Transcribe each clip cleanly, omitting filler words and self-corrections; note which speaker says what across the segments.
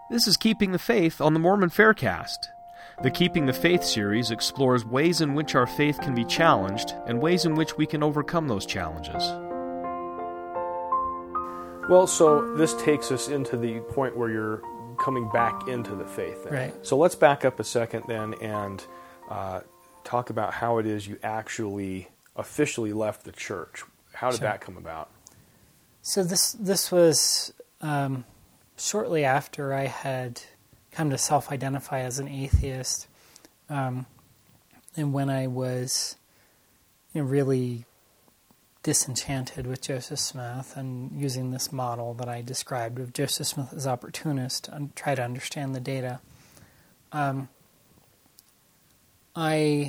Speaker 1: This is Keeping the Faith on the Mormon Faircast. The Keeping the Faith series explores ways in which our faith can be challenged and ways in which we can overcome those challenges.
Speaker 2: Well, so this takes us into the point where you're coming back into the faith then.
Speaker 3: Right.
Speaker 2: So let's back up a second then and talk about how it is you actually officially left the church. How did that come about?
Speaker 3: So this was shortly after I had come to self-identify as an atheist, and when I was really disenchanted with Joseph Smith and using this model that I described of Joseph Smith as opportunist and try to understand the data, I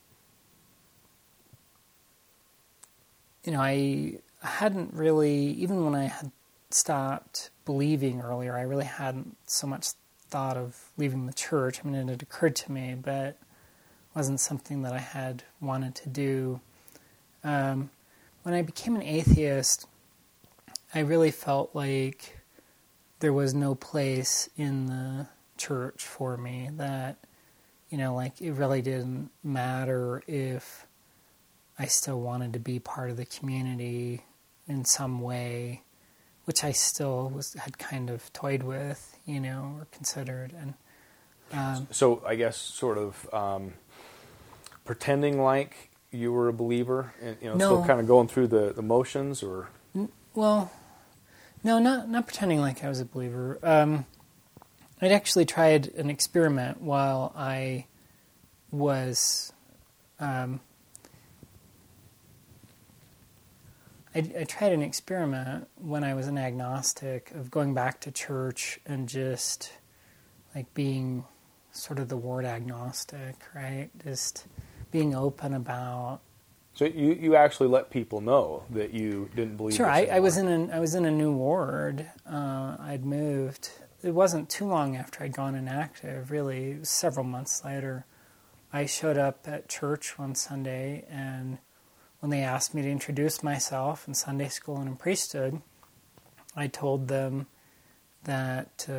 Speaker 3: hadn't really, even when I had stopped believing earlier, I really hadn't so much thought of leaving the church. I mean, it had occurred to me, but it wasn't something that I had wanted to do. When I became an atheist, I really felt like there was no place in the church for me, that, like it really didn't matter if I still wanted to be part of the community in some way, which I still had kind of toyed with, or considered. And
Speaker 2: so I guess sort of pretending like you were a believer, and still kind of going through the motions, or
Speaker 3: well, no, not pretending like I was a believer. I'd actually tried an experiment while I was. I tried an experiment when I was an agnostic of going back to church and just like being sort of the word agnostic, right? Just being open about.
Speaker 2: So you actually let people know that you didn't believe.
Speaker 3: Sure, I was in a new ward. I'd moved. It wasn't too long after I'd gone inactive. Really, it was several months later. I showed up at church one Sunday, and when they asked me to introduce myself in Sunday school and in priesthood, I told them that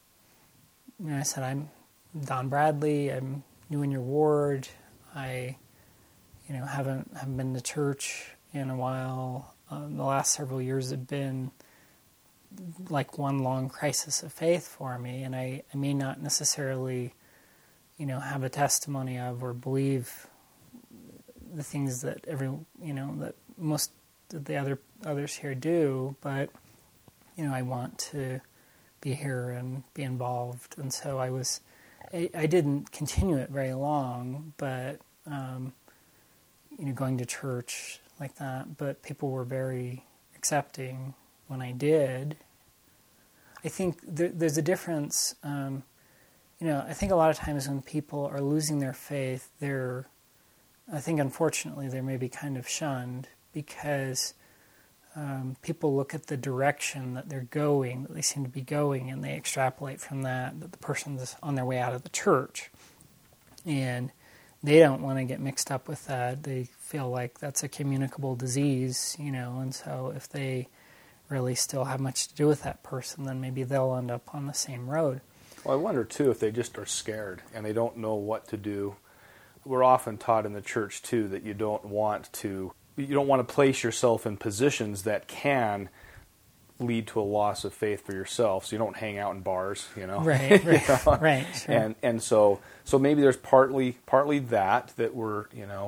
Speaker 3: I said, I'm Don Bradley. I'm new in your ward. I haven't been to church in a while. The last several years have been like one long crisis of faith for me, and I may not necessarily, have a testimony of or believe the things that that most of the others here do, but I want to be here and be involved, and so I didn't continue it very long, but going to church like that, but people were very accepting when I did. I think there's a difference. I think a lot of times when people are losing their faith, I think unfortunately they may be kind of shunned because people look at the direction that they're going, that they seem to be going, and they extrapolate from that the person's on their way out of the church. And they don't want to get mixed up with that. They feel like that's a communicable disease, and so if they really still have much to do with that person, then maybe they'll end up on the same road.
Speaker 2: Well, I wonder, too, if they just are scared and they don't know what to do. We're often taught in the church, too, that you don't want to place yourself in positions that can lead to a loss of faith for yourself. So you don't hang out in bars,
Speaker 3: Right, right, sure.
Speaker 2: And so maybe there's partly that we're,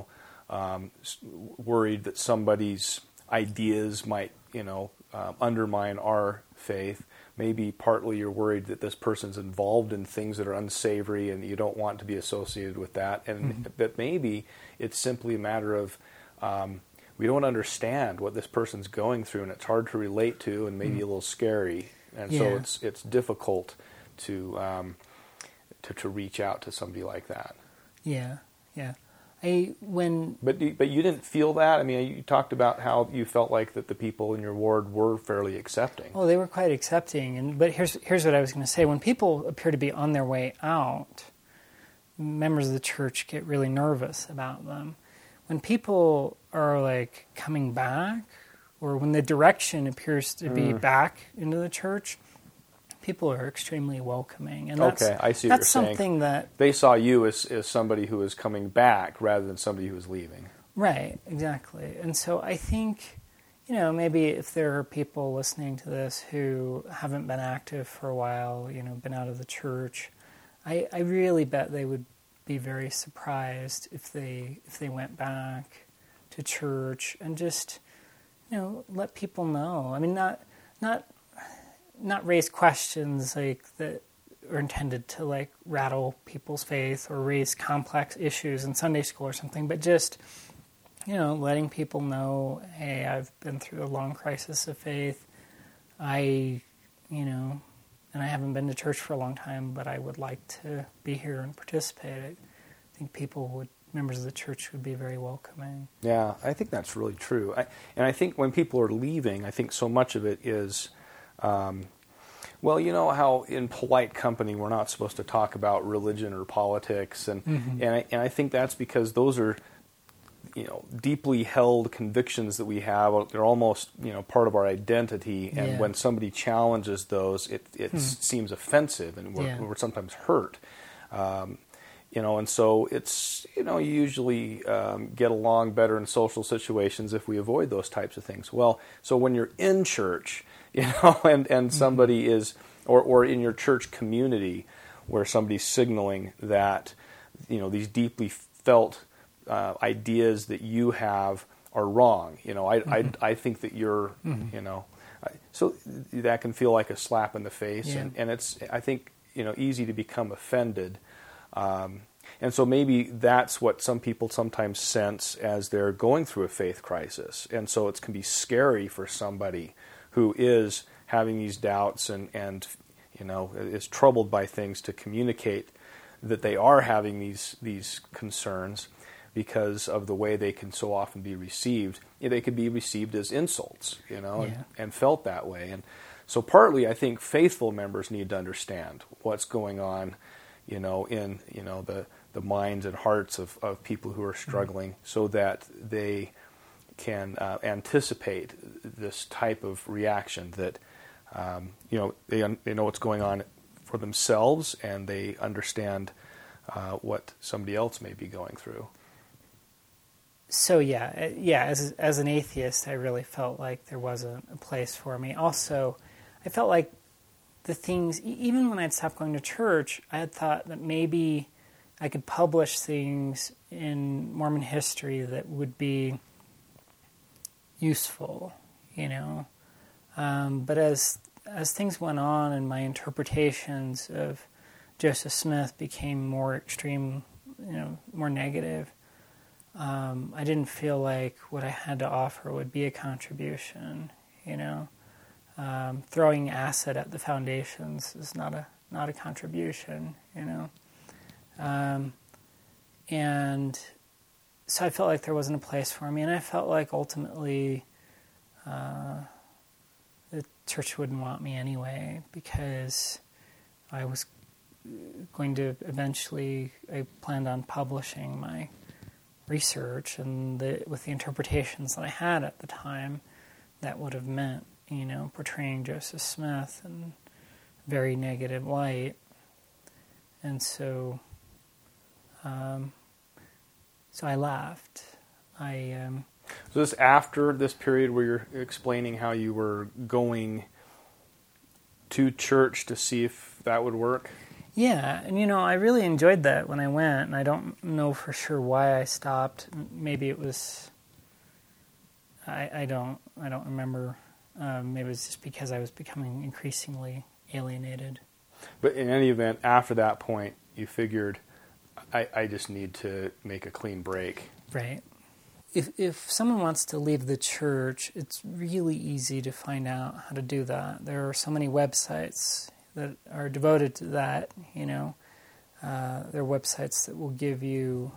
Speaker 2: worried that somebody's ideas might, undermine our faith. Maybe partly you're worried that this person's involved in things that are unsavory and you don't want to be associated with that. And that maybe it's simply a matter of we don't understand what this person's going through, and it's hard to relate to, and maybe a little scary. And so it's difficult to reach out to somebody like that.
Speaker 3: Yeah.
Speaker 2: But you didn't feel that? I mean, you talked about how you felt like that the people in your ward were fairly accepting.
Speaker 3: Oh, they were quite accepting. But here's what I was going to say. When people appear to be on their way out, members of the church get really nervous about them. When people are like coming back, or when the direction appears to be back into the church, People are extremely welcoming, and
Speaker 2: Okay, I see what
Speaker 3: that's
Speaker 2: you're saying.
Speaker 3: something that
Speaker 2: They saw you as somebody who was coming back rather than somebody who was leaving.
Speaker 3: right, exactly. And so I think, maybe if there are people listening to this who haven't been active for a while, been out of the church, I really bet they would be very surprised if they went back to church and just let people know. I mean, not raise questions like that are intended to like rattle people's faith or raise complex issues in Sunday school or something, but just letting people know, hey, I've been through a long crisis of faith. And I haven't been to church for a long time, but I would like to be here and participate. I think members of the church would be very welcoming.
Speaker 2: Yeah, I think that's really true. And I think when people are leaving, I think so much of it is, well, you know how in polite company we're not supposed to talk about religion or politics, and I think that's because those are deeply held convictions that we have. They're almost part of our identity, and when somebody challenges those, it seems offensive, and we're sometimes hurt. And so it's, you usually get along better in social situations if we avoid those types of things. Well, so when you're in church, and somebody is, or in your church community where somebody's signaling that, these deeply felt ideas that you have are wrong. I think that you're, so that can feel like a slap in the face, and it's, I think, easy to become offended. And so maybe that's what some people sometimes sense as they're going through a faith crisis. And so it can be scary for somebody who is having these doubts and is troubled by things to communicate that they are having these concerns because of the way they can so often be received. They could be received as insults, and felt that way. And so partly I think faithful members need to understand what's going on in the minds and hearts of people who are struggling, so that they can anticipate this type of reaction that they know what's going on for themselves, and they understand what somebody else may be going through.
Speaker 3: So as an atheist, I really felt like there wasn't a place for me. Also, I felt like the things, even when I'd stopped going to church, I had thought that maybe I could publish things in Mormon history that would be useful, But as things went on and my interpretations of Joseph Smith became more extreme, more negative, I didn't feel like what I had to offer would be a contribution, Throwing acid at the foundations is not a contribution, And so I felt like there wasn't a place for me, and I felt like ultimately the church wouldn't want me anyway, because I was going to eventually, I planned on publishing my research, and with the interpretations that I had at the time, that would have meant, portraying Joseph Smith in a very negative light. And so I left.
Speaker 2: So this after this period where you're explaining how you were going to church to see if that would work?
Speaker 3: Yeah, and I really enjoyed that when I went, and I don't know for sure why I stopped. Maybe it was, I don't remember. Maybe it was just because I was becoming increasingly alienated.
Speaker 2: But in any event, after that point, you figured, I just need to make a clean break.
Speaker 3: Right. If someone wants to leave the church, it's really easy to find out how to do that. There are so many websites that are devoted to that, There are websites that will give you,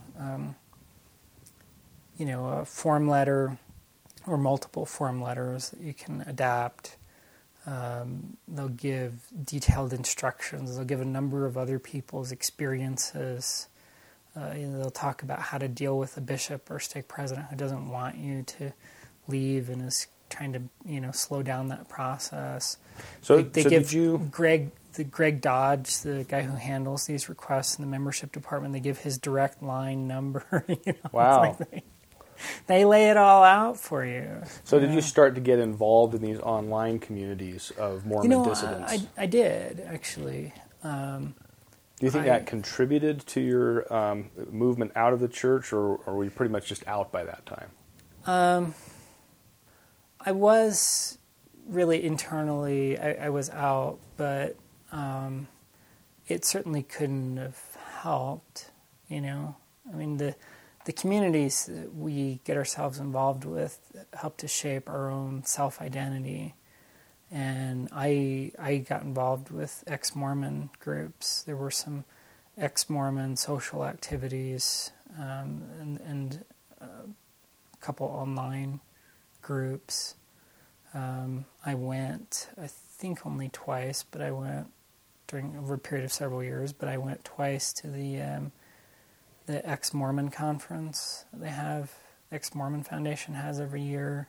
Speaker 3: a form letter or multiple form letters that you can adapt. They'll give detailed instructions. They'll give a number of other people's experiences. They'll talk about how to deal with a bishop or stake president who doesn't want you to leave and is trying to slow down that process.
Speaker 2: So,
Speaker 3: they
Speaker 2: so
Speaker 3: give
Speaker 2: did you?
Speaker 3: Greg Dodge, the guy who handles these requests in the membership department, they give his direct line number.
Speaker 2: Wow.
Speaker 3: They lay it all out for you.
Speaker 2: So did you start to get involved in these online communities of Mormon dissidents?
Speaker 3: I did, actually.
Speaker 2: Do you think that contributed to your movement out of the church, or were you pretty much just out by that time?
Speaker 3: I was really internally, I was out, but it certainly couldn't have helped, I mean, the communities that we get ourselves involved with help to shape our own self-identity. And I got involved with ex-Mormon groups. There were some ex-Mormon social activities and a couple online groups. I went, I think only twice, but I went over a period of several years, but I went twice to the ex-Mormon conference they have, Ex-Mormon Foundation has every year.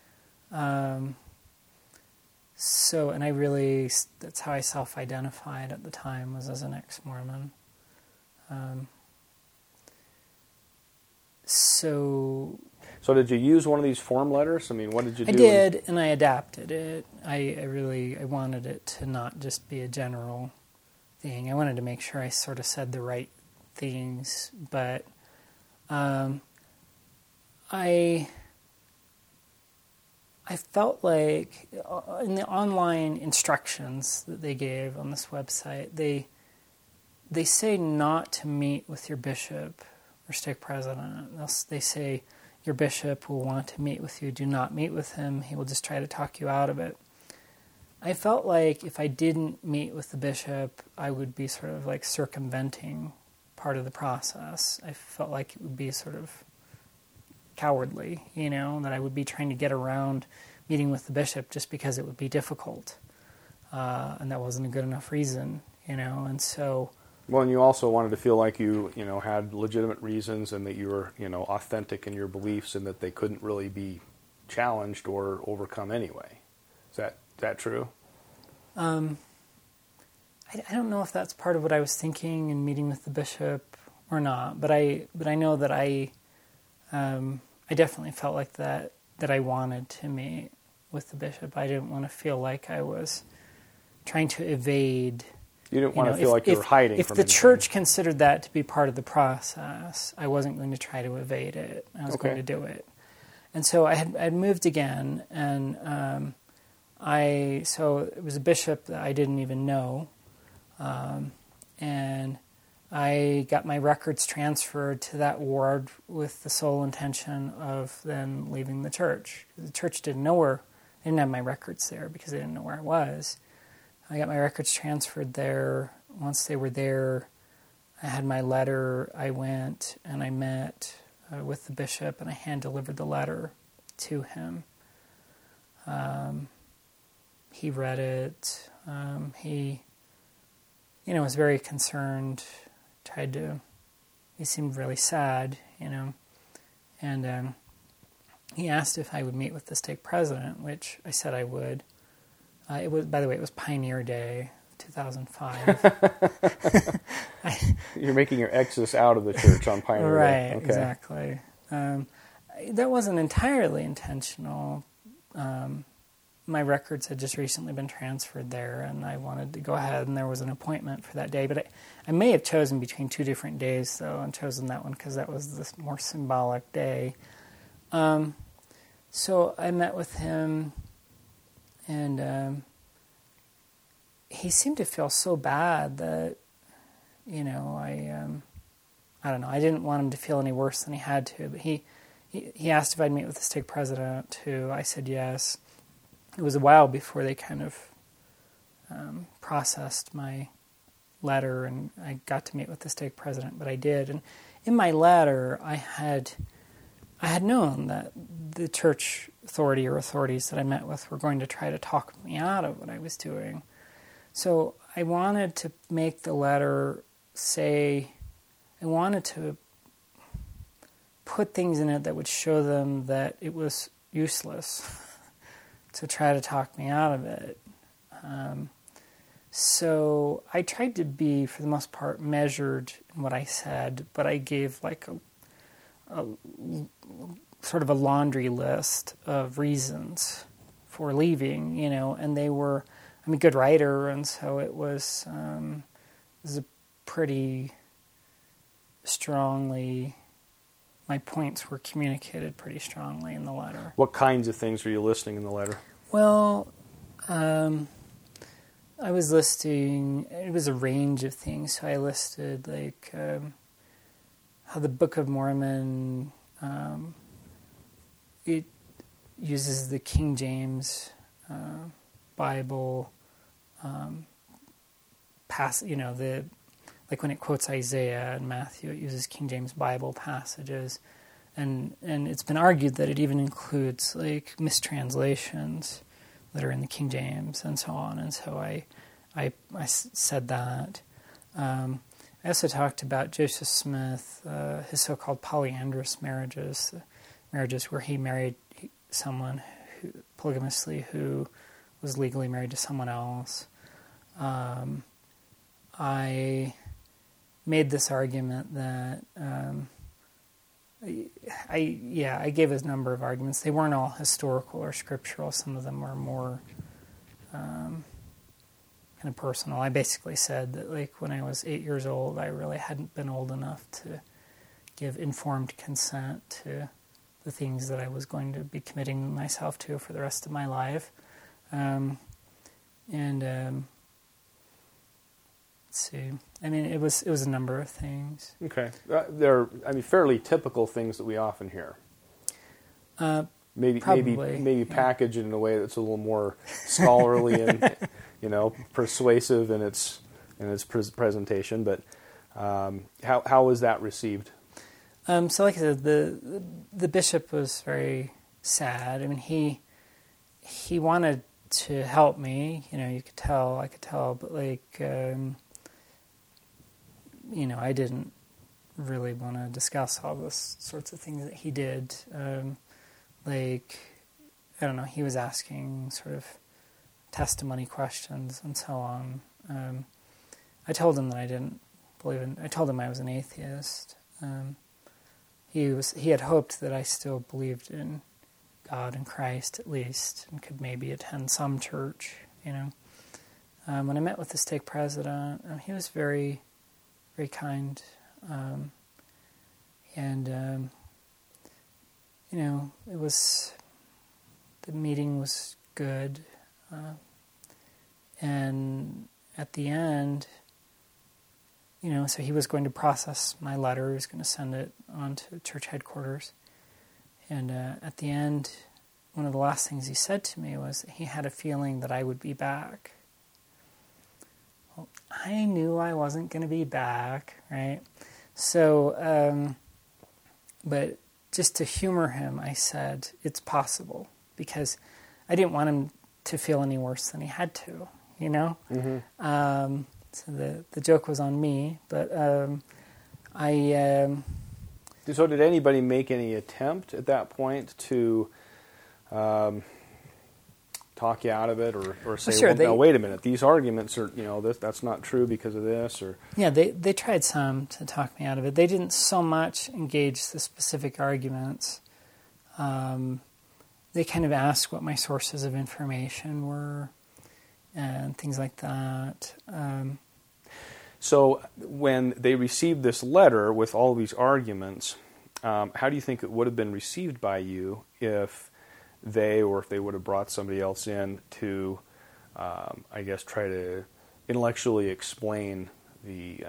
Speaker 3: So, and that's how I self-identified at the time, was as an ex-Mormon. So
Speaker 2: did you use one of these form letters? I mean, what did you do?
Speaker 3: I did, and I adapted it. I wanted it to not just be a general thing. I wanted to make sure I sort of said the right things, but I felt like in the online instructions that they gave on this website, they say not to meet with your bishop or stake president. They say your bishop will want to meet with you. Do not meet with him. He will just try to talk you out of it. I felt like if I didn't meet with the bishop, I would be sort of like circumventing part of the process. I felt like it would be sort of cowardly, that I would be trying to get around meeting with the bishop just because it would be difficult. And that wasn't a good enough reason, and so...
Speaker 2: Well, and you also wanted to feel like you had legitimate reasons and that you were, authentic in your beliefs and that they couldn't really be challenged or overcome anyway. Is that true?
Speaker 3: I don't know if that's part of what I was thinking in meeting with the bishop or not, but I know that I definitely felt like that I wanted to meet with the bishop. I didn't want to feel like I was trying to evade.
Speaker 2: You didn't want to feel like you were hiding
Speaker 3: from anything. If the church considered that to be part of the process, I wasn't going to try to evade it. I was going to do it. And so I'd moved again, and so it was a bishop that I didn't even know, and I got my records transferred to that ward with the sole intention of then leaving the church. The church didn't have my records there because they didn't know where I was. I got my records transferred there. Once they were there, I had my letter. I went and I met with the bishop, and I hand-delivered the letter to him. He read it. He was very concerned, he seemed really sad, and he asked if I would meet with the stake president, which I said I would. It was Pioneer Day, 2005.
Speaker 2: You're making your exodus out of the church on Pioneer
Speaker 3: Day.
Speaker 2: Right,
Speaker 3: okay. Exactly. That wasn't entirely intentional. My records had just recently been transferred there, and I wanted to go ahead, and there was an appointment for that day. But I may have chosen between two different days, though, and chosen that one because that was the more symbolic day. So I met with him, and he seemed to feel so bad that, I don't know, I didn't want him to feel any worse than he had to, but he asked if I'd meet with the stake president, too. I said yes. It was a while before they kind of processed my letter, and I got to meet with the stake president, but I did. And in my letter, I had known that the church authority or authorities that I met with were going to try to talk me out of what I was doing. So I wanted to make the letter say, I wanted to put things in it that would show them that it was useless. to try to talk me out of it. So I tried to be, for the most part, measured in what I said, but I gave like a sort of a laundry list of reasons for leaving, and they were, I'm a good writer, and so it was a pretty strongly, my points were communicated pretty strongly in the letter.
Speaker 2: What kinds of things were you listing in the letter?
Speaker 3: Well, I was listing, it was a range of things. So I listed like how the Book of Mormon, it uses the King James Bible, like when it quotes Isaiah and Matthew, it uses King James Bible passages. And it's been argued that it even includes like mistranslations that are in the King James and so on. And so I said that. I also talked about Joseph Smith, his so-called polyandrous marriages where he married someone polygamously who was legally married to someone else. I made this argument that I gave a number of arguments. They weren't all historical or scriptural. Some of them were more kind of personal. I basically said that, like, when I was 8 years old, I really hadn't been old enough to give informed consent to the things that I was going to be committing myself to for the rest of my life. Let's see. I mean, it was a number of things.
Speaker 2: Okay, they're fairly typical things that we often hear. Maybe package it in a way that's a little more scholarly and persuasive in its presentation. But how was that received?
Speaker 3: So, like I said, the bishop was very sad. I mean, he wanted to help me. I could tell, but I didn't really want to discuss all those sorts of things that he did. I don't know, he was asking sort of testimony questions and so on. I told him that I didn't believe in, I told him I was an atheist. He had hoped that I still believed in God and Christ at least, and could maybe attend some church, When I met with the stake president, he was very, very kind, the meeting was good, and at the end, so he was going to process my letter, he was going to send it on to church headquarters, and at the end, one of the last things he said to me was that he had a feeling that I would be back. Well, I knew I wasn't going to be back, right? So, but just to humor him, I said, it's possible, because I didn't want him to feel any worse than he had to, Mm-hmm. So the joke was on me, but
Speaker 2: So did anybody make any attempt at that point to talk you out of it, or say,
Speaker 3: sure,
Speaker 2: now wait a minute, these arguments are, that's not true because of this, or...
Speaker 3: Yeah, they tried some to talk me out of it. They didn't so much engage the specific arguments. They kind of asked what my sources of information were, and things like that.
Speaker 2: So when they received this letter with all these arguments, how do you think it would have been received by you if they would have brought somebody else in to, try to intellectually explain the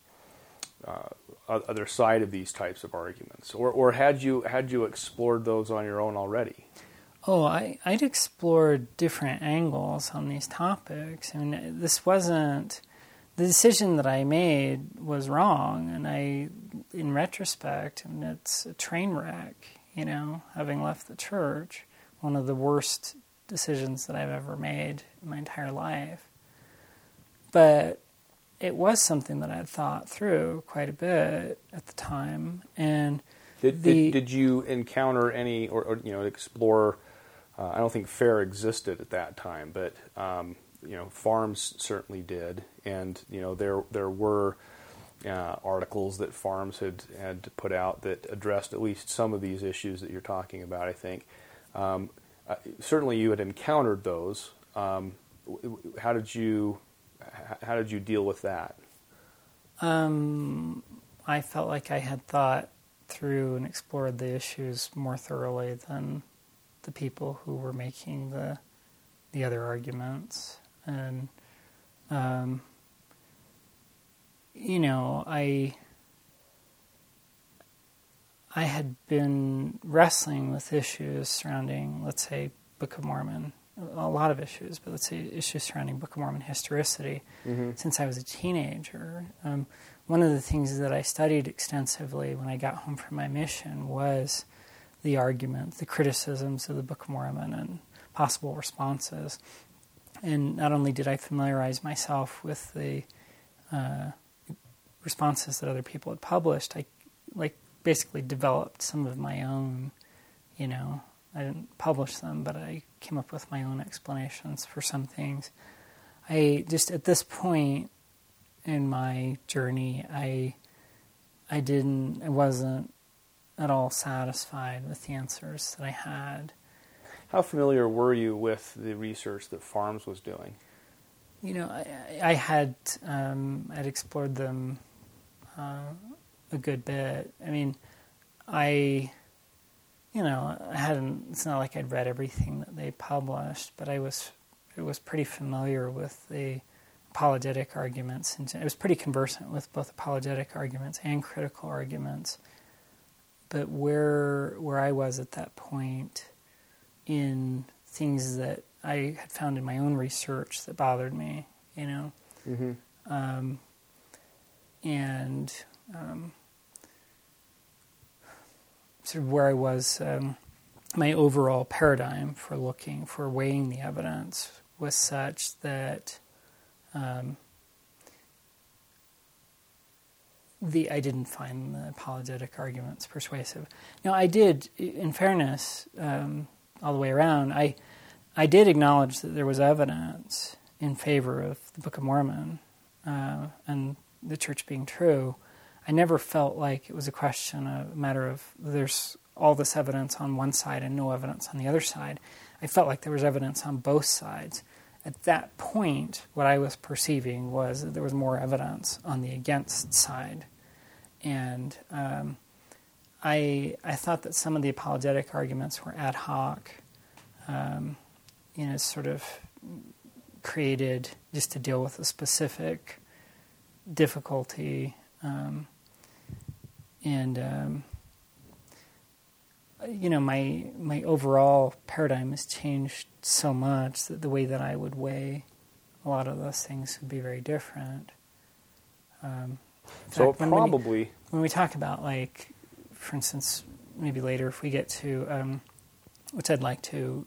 Speaker 2: other side of these types of arguments, or had you explored those on your own already?
Speaker 3: Oh, I'd explored different angles on these topics. I mean, this wasn't... The decision that I made was wrong, and in retrospect, it's a train wreck, having left the church, one of the worst decisions that I've ever made in my entire life. But it was something that I'd thought through quite a bit at the time. And
Speaker 2: did you encounter any, or explore I don't think FAIR existed at that time, but Farms certainly did, and there were articles that Farms had put out that addressed at least some of these issues that you're talking about. I think certainly you had encountered those. How did you deal with that?
Speaker 3: I felt like I had thought through and explored the issues more thoroughly than the people who were making the other arguments. And, I had been wrestling with issues surrounding, let's say, Book of Mormon, a lot of issues, but let's say issues surrounding Book of Mormon historicity since I was a teenager. One of the things that I studied extensively when I got home from my mission was the argument, the criticisms of the Book of Mormon and possible responses. And not only did I familiarize myself with the responses that other people had published, I basically developed some of my own, I didn't publish them, but I came up with my own explanations for some things. I just, at this point in my journey, I wasn't at all satisfied with the answers that I had.
Speaker 2: How familiar were you with the research that Farms was doing?
Speaker 3: I had I'd explored them a good bit. I mean, I hadn't. It's not like I'd read everything that they published, but I was pretty familiar with the apologetic arguments, and I was pretty conversant with both apologetic arguments and critical arguments. But where I was at that point in things that I had found in my own research that bothered me, and sort of where I was, my overall paradigm for weighing the evidence was such that I didn't find the apologetic arguments persuasive. Now, I did, in fairness, all the way around, I did acknowledge that there was evidence in favor of the Book of Mormon and the church being true. I never felt like it was a matter of there's all this evidence on one side and no evidence on the other side. I felt like there was evidence on both sides. At that point, what I was perceiving was that there was more evidence on the against side. And I thought that some of the apologetic arguments were ad hoc, sort of created just to deal with a specific difficulty. My overall paradigm has changed so much that the way that I would weigh a lot of those things would be very different.
Speaker 2: So
Speaker 3: fact,
Speaker 2: probably...
Speaker 3: When we talk about, for instance, maybe later if we get to, which I'd like to,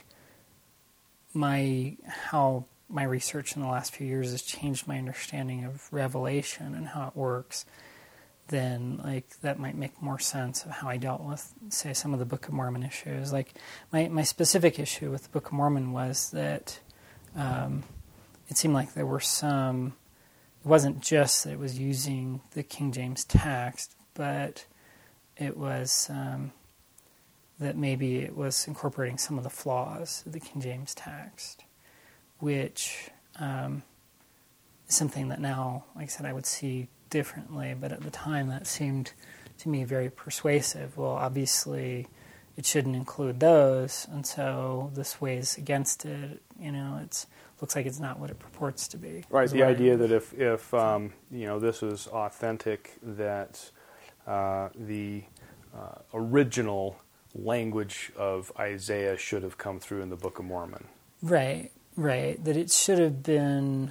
Speaker 3: how my research in the last few years has changed my understanding of Revelation and how it works, then that might make more sense of how I dealt with, say, some of the Book of Mormon issues. My specific issue with the Book of Mormon was that it seemed like there were some. It wasn't just that it was using the King James text, but it was that maybe it was incorporating some of the flaws of the King James text, which is something that now, like I said, I would see differently, but at the time that seemed to me very persuasive. Well, obviously it shouldn't include those, and so this weighs against it. It looks like it's not what it purports to be.
Speaker 2: Right, the idea that if this is authentic, that the original language of Isaiah should have come through in the Book of Mormon.
Speaker 3: Right, that it should have been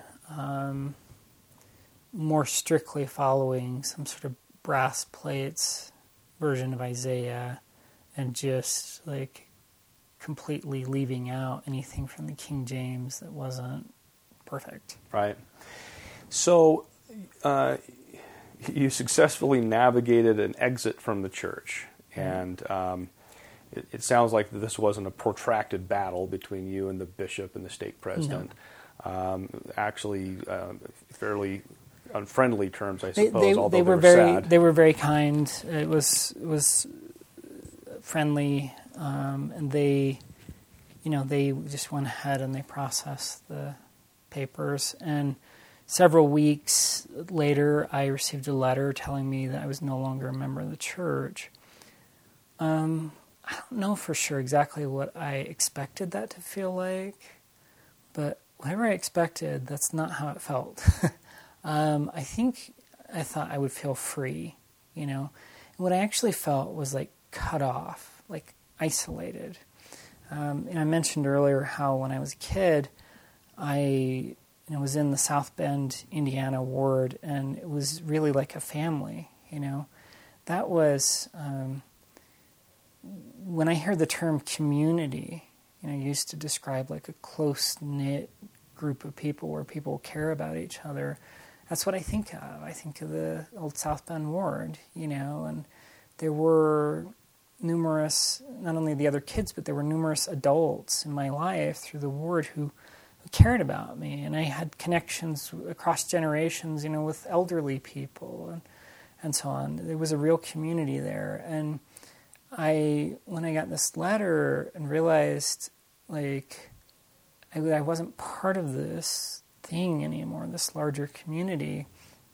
Speaker 3: more strictly following some sort of brass plates version of Isaiah and just completely leaving out anything from the King James that wasn't perfect.
Speaker 2: Right. So you successfully navigated an exit from the church, and it sounds like this wasn't a protracted battle between you and the bishop and the stake president. No. Actually, fairly unfriendly terms, I suppose. Although they were very sad.
Speaker 3: They were very kind. It was friendly, and they just went ahead and they processed the papers. And several weeks later, I received a letter telling me that I was no longer a member of the church. I don't know for sure exactly what I expected that to feel like, but whatever I expected, that's not how it felt. I think I thought I would feel free, And what I actually felt was like cut off, like isolated. And I mentioned earlier how when I was a kid, I was in the South Bend, Indiana ward, and it was really like a family, That was... when I hear the term community, used to describe like a close-knit group of people where people care about each other. That's what I think of. I think of the old South Bend ward, and there were numerous, not only the other kids, but there were numerous adults in my life through the ward who cared about me. And I had connections across generations, with elderly people and so on. There was a real community there. And when I got this letter and realized, like, I wasn't part of this thing anymore, this larger community,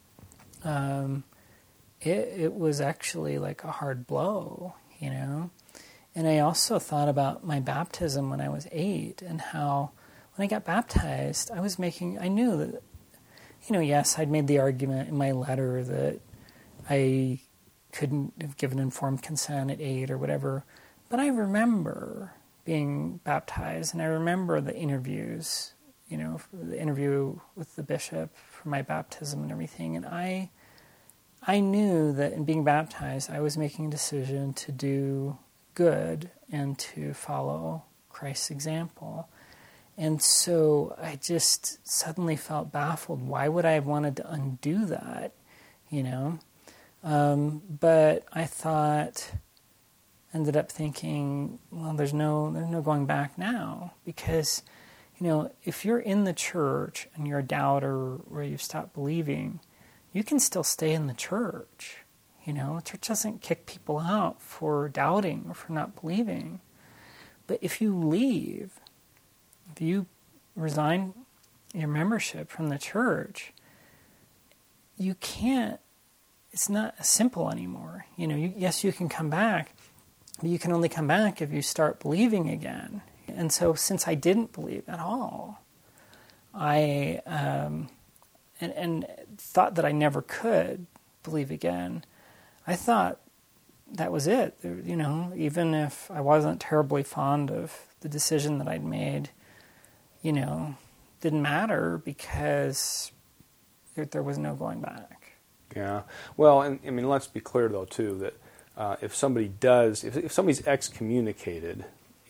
Speaker 3: it was actually like a hard blow, And I also thought about my baptism when I was 8 and how when I got baptized, I knew that, yes, I'd made the argument in my letter that I couldn't have given informed consent at 8 or whatever, but I remember being baptized, and I remember the interviews, the interview with the bishop for my baptism and everything, and I knew that in being baptized, I was making a decision to do good and to follow Christ's example. And so I just suddenly felt baffled. Why would I have wanted to undo that, But I ended up thinking, well, there's no going back now, because, if you're in the church and you're a doubter or you've stopped believing, you can still stay in the church. The church doesn't kick people out for doubting or for not believing. But if you leave, if you resign your membership from the church, you can't. It's not simple anymore. Yes, you can come back, but you can only come back if you start believing again. And so since I didn't believe at all, I and thought that I never could believe again, I thought that was it. Even if I wasn't terribly fond of the decision that I'd made, didn't matter because there was no going back.
Speaker 2: Yeah. Well, and I mean, let's be clear though too that if somebody's excommunicated,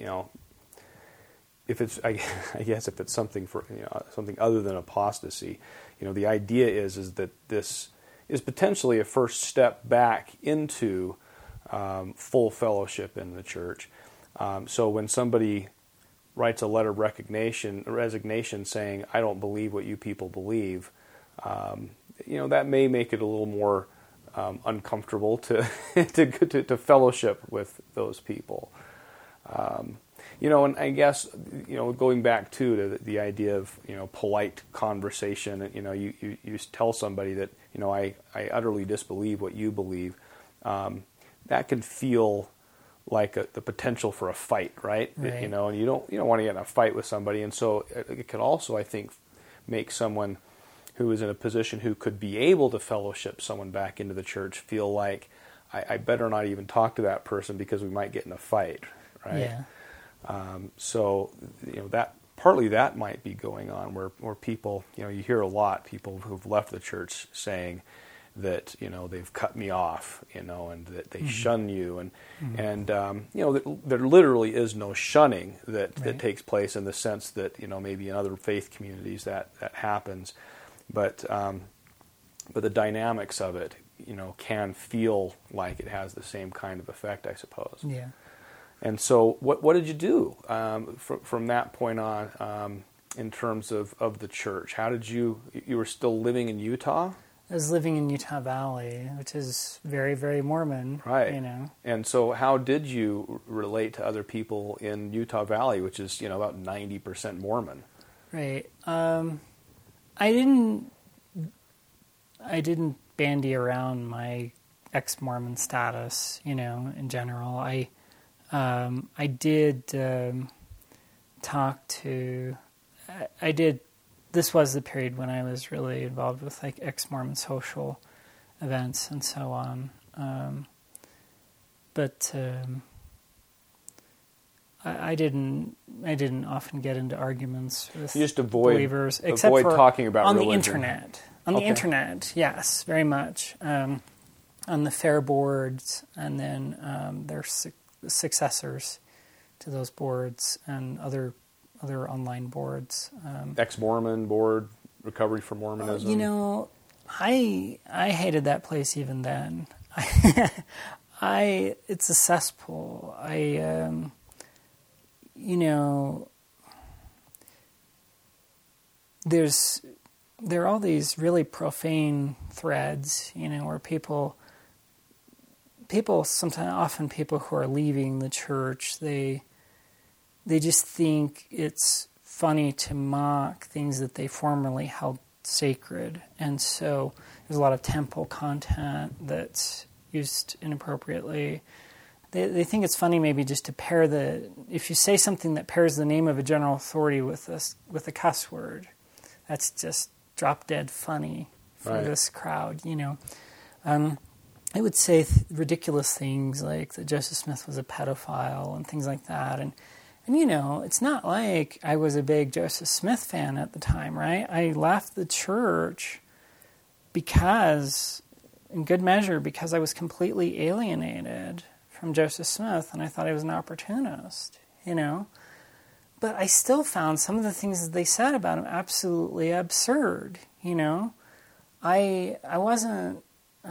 Speaker 2: if it's I guess if it's something for something other than apostasy, the idea is that this is potentially a first step back into full fellowship in the church. So when somebody writes a letter of resignation saying, "I don't believe what you people believe," that may make it a little more uncomfortable to fellowship with those people. And I guess going back to the idea of polite conversation. You tell somebody that I utterly disbelieve what you believe. That can feel like the potential for a fight, right?
Speaker 3: Right.
Speaker 2: And you don't want to get in a fight with somebody, and so it can also, I think, make someone who is in a position who could be able to fellowship someone back into the church feel like I better not even talk to that person because we might get in a fight, right?
Speaker 3: Yeah.
Speaker 2: So that partly that might be going on where people, you hear a lot people who've left the church saying that they've cut me off, and that they shun you, and there literally is no shunning that takes place in the sense that maybe in other faith communities that happens. But the dynamics of it, can feel like it has the same kind of effect, I suppose.
Speaker 3: Yeah.
Speaker 2: And so what did you do from that point on in terms of the church? How did you were still living in Utah?
Speaker 3: I was living in Utah Valley, which is very, very Mormon.
Speaker 2: Right.
Speaker 3: You know.
Speaker 2: And so how did you relate to other people in Utah Valley, which is, about 90% Mormon?
Speaker 3: Right. I didn't bandy around my ex-Mormon status, in general. I did talk to... This was the period when I was really involved with like ex-Mormon social events and so on. But I didn't often get into arguments with
Speaker 2: you just avoid
Speaker 3: believers, except for
Speaker 2: talking about
Speaker 3: on
Speaker 2: religion.
Speaker 3: the internet. On the internet, yes, very much. On the fair boards, and then their successors to those boards and other online boards.
Speaker 2: Ex-Mormon board, Recovery for Mormonism.
Speaker 3: I hated that place even then. It's a cesspool. There are all these really profane threads, where people often people who are leaving the church, they just think it's funny to mock things that they formerly held sacred. And so there's a lot of temple content that's used inappropriately. They think it's funny maybe just to pair if you say something that pairs the name of a general authority with a cuss word, that's just drop dead funny for this crowd, I would say ridiculous things like that Joseph Smith was a pedophile and things like that. And it's not like I was a big Joseph Smith fan at the time, right? I left the church in good measure, because I was completely alienated from Joseph Smith, and I thought he was an opportunist, But I still found some of the things that they said about him absolutely absurd, I wasn't...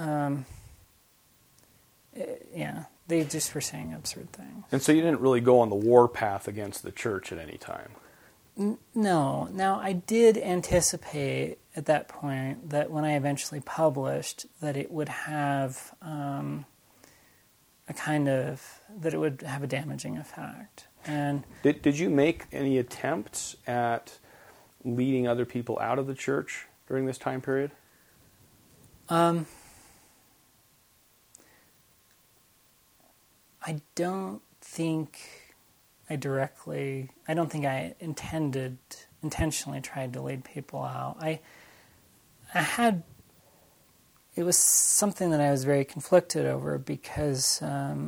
Speaker 3: they just were saying absurd things.
Speaker 2: And so you didn't really go on the war path against the church at any time?
Speaker 3: No. Now, I did anticipate at that point that when I eventually published, that it would have that it would have a damaging effect. And
Speaker 2: did you make any attempts at leading other people out of the church during this time period? I don't think I intentionally tried to lead people out. It was something that I was very conflicted over, because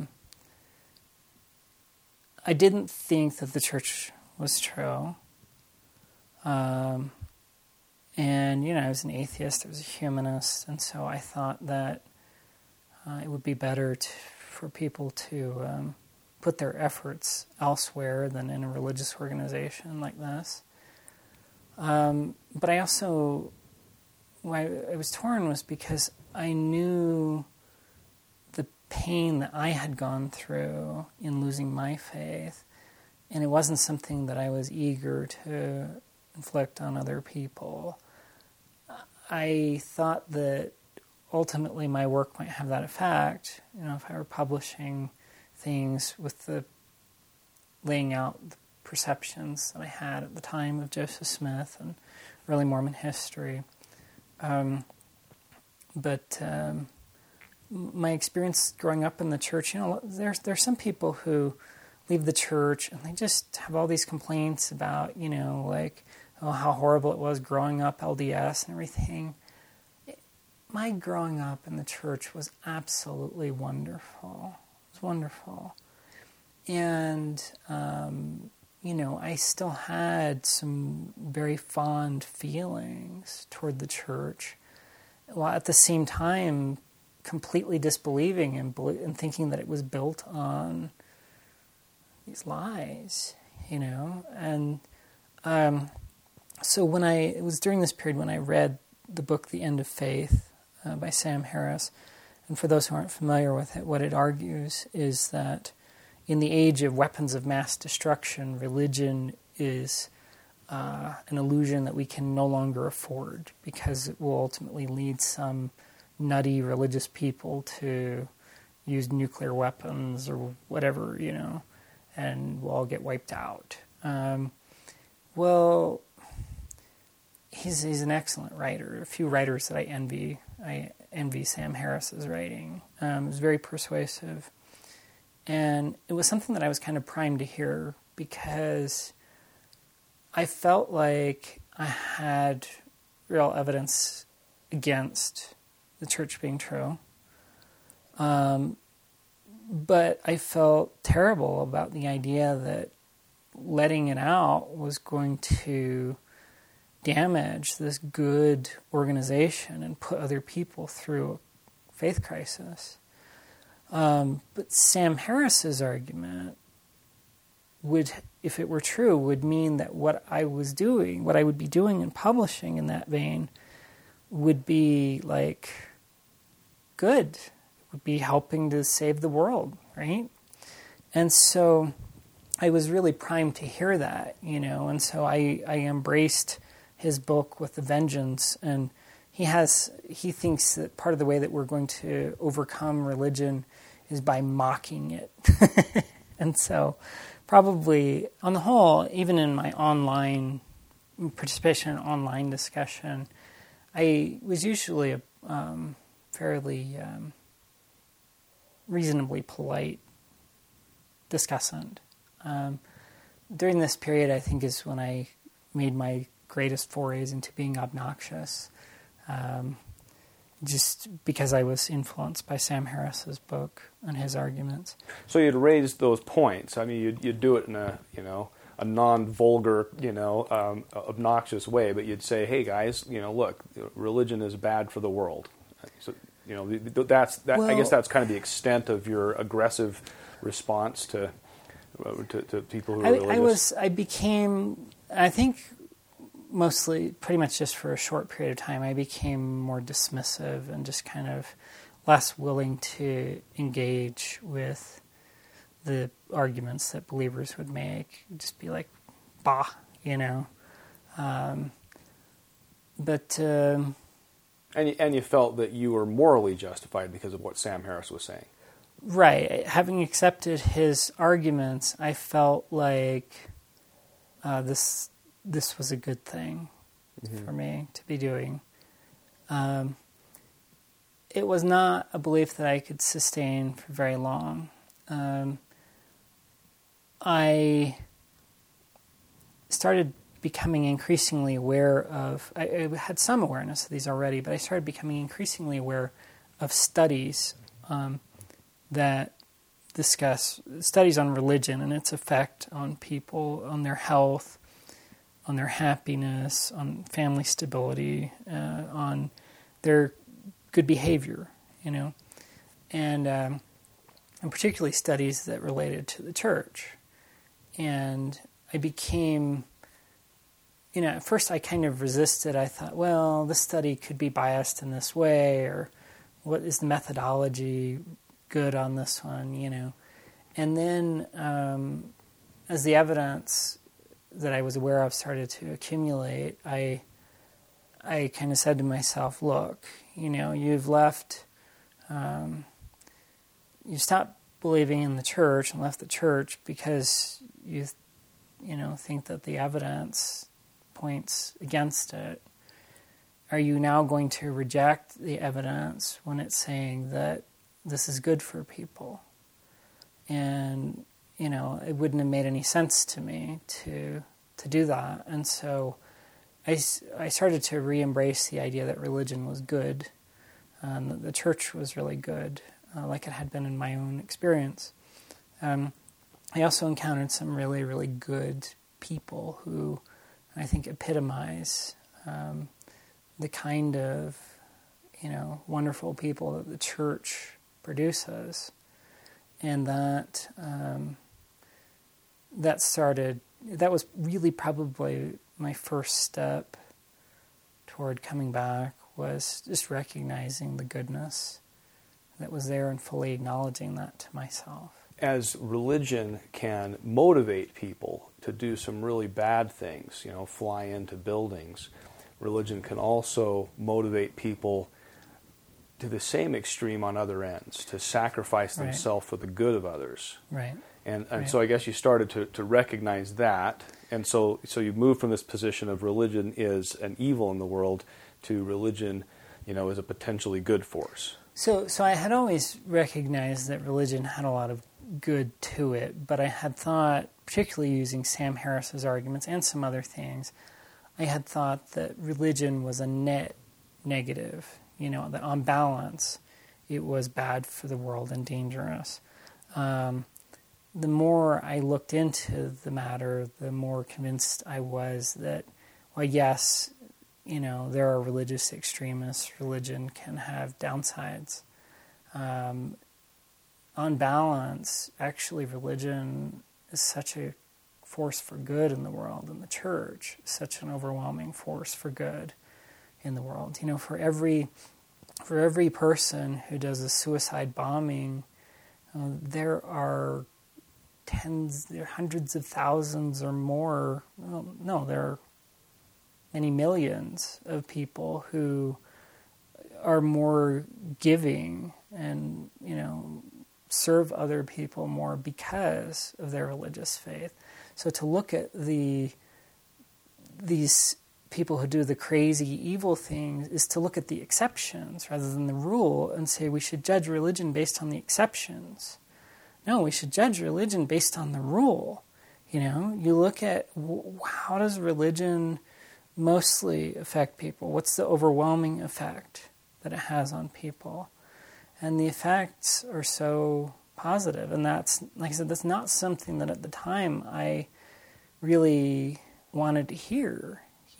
Speaker 2: I didn't think that the church was true. And, I was an atheist, I was a humanist, and so I thought that it would be better for people to put their efforts elsewhere than in a religious organization like this. But I also, why I was torn was because I knew the pain that I had gone through in losing my faith, and it wasn't something that I was eager to inflict on other people. I thought that ultimately my work might have that effect, if I were publishing things with laying out the perceptions that I had at the time of Joseph Smith and early Mormon history. But my experience growing up in the church, there's some people who leave the church and they just have all these complaints about, how horrible it was growing up LDS and everything. My growing up in the church was absolutely wonderful. It was wonderful. And, I still had some very fond feelings toward the church, while at the same time completely disbelieving and thinking that it was built on these lies, And so it was during this period when I read the book The End of Faith by Sam Harris, and for those who aren't familiar with it, what it argues is that
Speaker 3: in the age of weapons of mass destruction, religion is an illusion that we can no longer afford, because it will ultimately lead some nutty religious people to use nuclear weapons or whatever, and we'll all get wiped out. Well, he's an excellent writer. A few writers that I envy Sam Harris's writing. It was very persuasive. And it was something that I was kind of primed to hear, because I felt like I had real evidence against the church being true. But I felt terrible about the idea that letting it out was going to damage this good organization and put other people through a faith crisis. But Sam Harris's argument would, if it were true, would mean that what I would be doing and publishing in that vein would be like good. It would be helping to save the world, right? And so I was really primed to hear that, and so I embraced his book with a vengeance. And he thinks that part of the way that we're going to overcome religion is by mocking it. And so probably on the whole, even in my online participation in online discussion, I was usually a fairly reasonably polite discussant. During this period, I think, is when I made my greatest forays into being obnoxious, just because I was influenced by Sam Harris's book and his arguments.
Speaker 2: So you'd raise those points. I mean, you'd do it in a non-vulgar, obnoxious way, but you'd say, "Hey guys, look, religion is bad for the world." So,
Speaker 3: Well,
Speaker 2: I guess that's kind of the extent of your aggressive response to people who are religious.
Speaker 3: I think mostly, pretty much just for a short period of time, I became more dismissive and just kind of less willing to engage with the arguments that believers would make. Just be like, bah, But
Speaker 2: And you felt that you were morally justified because of what Sam Harris was saying.
Speaker 3: Right. Having accepted his arguments, I felt like this was a good thing for me to be doing. It was not a belief that I could sustain for very long. I started becoming increasingly aware of, I had some awareness of these already, but I started becoming increasingly aware of studies that discuss studies on religion and its effect on people, on their health, on their happiness, on family stability, on their good behavior, and particularly studies that related to the church. And I became, at first I kind of resisted. I thought, well, this study could be biased in this way, or what is the methodology good on this one, And then as the evidence that I was aware of started to accumulate, I kind of said to myself, look, you've left, you stopped believing in the church and left the church because you think that the evidence points against it. Are you now going to reject the evidence when it's saying that this is good for people? And, it wouldn't have made any sense to me to do that. And so I started to re-embrace the idea that religion was good, that the church was really good, like it had been in my own experience. I also encountered some really, really good people who I think epitomize the kind of, wonderful people that the church produces. And that was really probably my first step toward coming back, was just recognizing the goodness that was there and fully acknowledging that to myself.
Speaker 2: as religion can motivate people to do some really bad things, fly into buildings, religion can also motivate people to the same extreme on other ends, to sacrifice themselves for the good of others.
Speaker 3: Right.
Speaker 2: And so I guess you started to recognize that, and so you moved from this position of religion is an evil in the world to religion, is a potentially good force.
Speaker 3: So I had always recognized that religion had a lot of good to it, but I had thought, particularly using Sam Harris's arguments and some other things, I had thought that religion was a net negative, that on balance it was bad for the world and dangerous. The more I looked into the matter, the more convinced I was that, well, yes, there are religious extremists. Religion can have downsides. On balance, actually, religion is such a force for good in the world, and the church is such an overwhelming force for good in the world. For every person who does a suicide bombing, there are hundreds of thousands or more. There are many millions of people who are more giving and, serve other people more because of their religious faith. So to look at these people who do the crazy, evil things is to look at the exceptions rather than the rule and say we should judge religion based on the exceptions. No, we should judge religion based on the rule. You look at how does religion mostly affect people? What's the overwhelming effect that it has on people? And the effects are so positive. And that's, like I said, that's not something that at the time I really wanted to hear,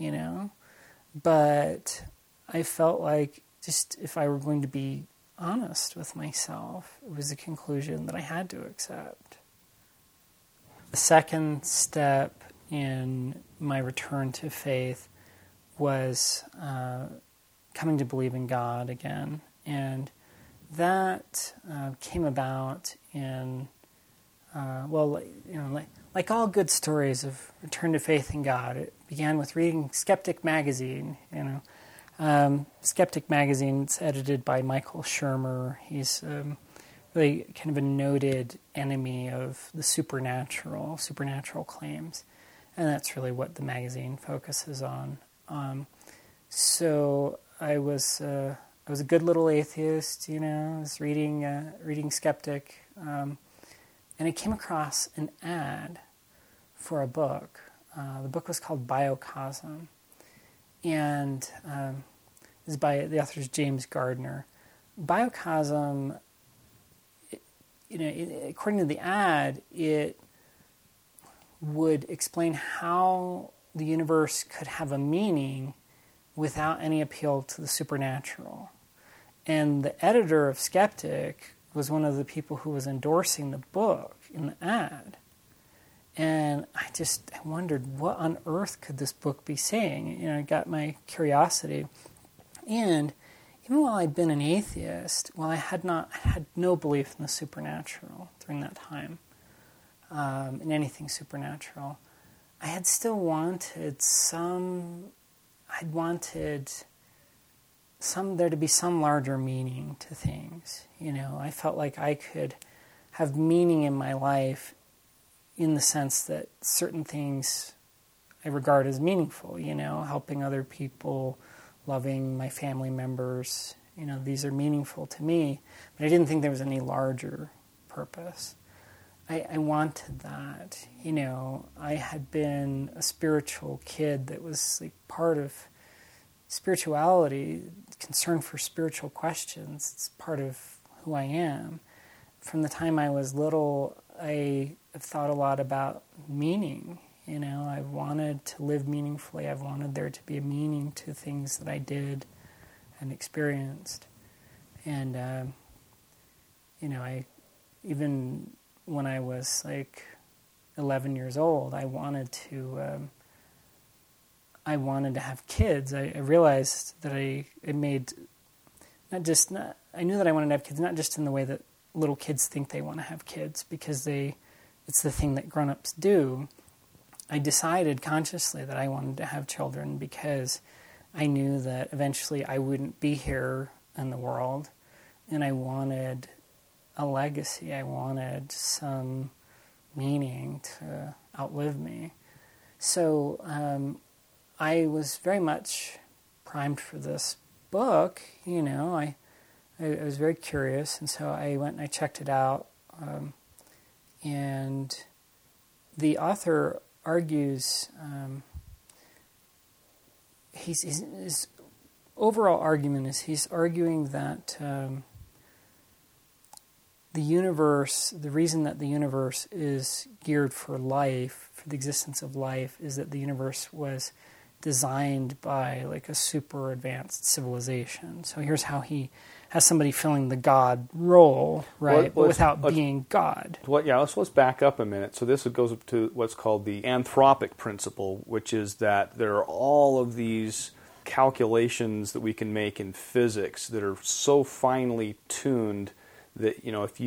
Speaker 3: But I felt like just if I were going to be honest with myself, it was a conclusion that I had to accept. The second step in my return to faith was coming to believe in God again. And that came about in, like all good stories of return to faith in God, it began with reading Skeptic Magazine. Skeptic Magazine's edited by Michael Shermer. He's really kind of a noted enemy of the supernatural claims, and that's really what the magazine focuses on. So I was a good little atheist, I was reading Skeptic, and I came across an ad for a book. The book was called Biocosm, and is by the author James Gardner. Biocosm, according to the ad, it would explain how the universe could have a meaning without any appeal to the supernatural. And the editor of Skeptic was one of the people who was endorsing the book in the ad. And I wondered, what on earth could this book be saying? It got my curiosity. And even while I'd been an atheist, I had no belief in the supernatural during that time, in anything supernatural, I had still wanted there to be some larger meaning to things. I felt like I could have meaning in my life in the sense that certain things I regard as meaningful, helping other people, loving my family members, these are meaningful to me, but I didn't think there was any larger purpose. I wanted that, I had been a spiritual kid that was like part of spirituality, concern for spiritual questions. It's part of who I am. From the time I was little, I have thought a lot about meaning. I wanted to live meaningfully. I wanted there to be a meaning to things that I did and experienced. And, even when I was like 11 years old, I wanted to have kids. I realized that I knew that I wanted to have kids, not just in the way that little kids think they want to have kids because it's the thing that grown-ups do. I decided consciously that I wanted to have children because I knew that eventually I wouldn't be here in the world, and I wanted a legacy. I wanted some meaning to outlive me. So I was very much primed for this book. I was very curious, and so I went and I checked it out. And the author argues, his overall argument is he's arguing that the universe, the reason that the universe is geared for life, for the existence of life, is that the universe was designed by like a super advanced civilization. So here's how he has somebody filling the God role, right, but without being God.
Speaker 2: Let's back up a minute. So this goes up to what's called the anthropic principle, which is that there are all of these calculations that we can make in physics that are so finely tuned that,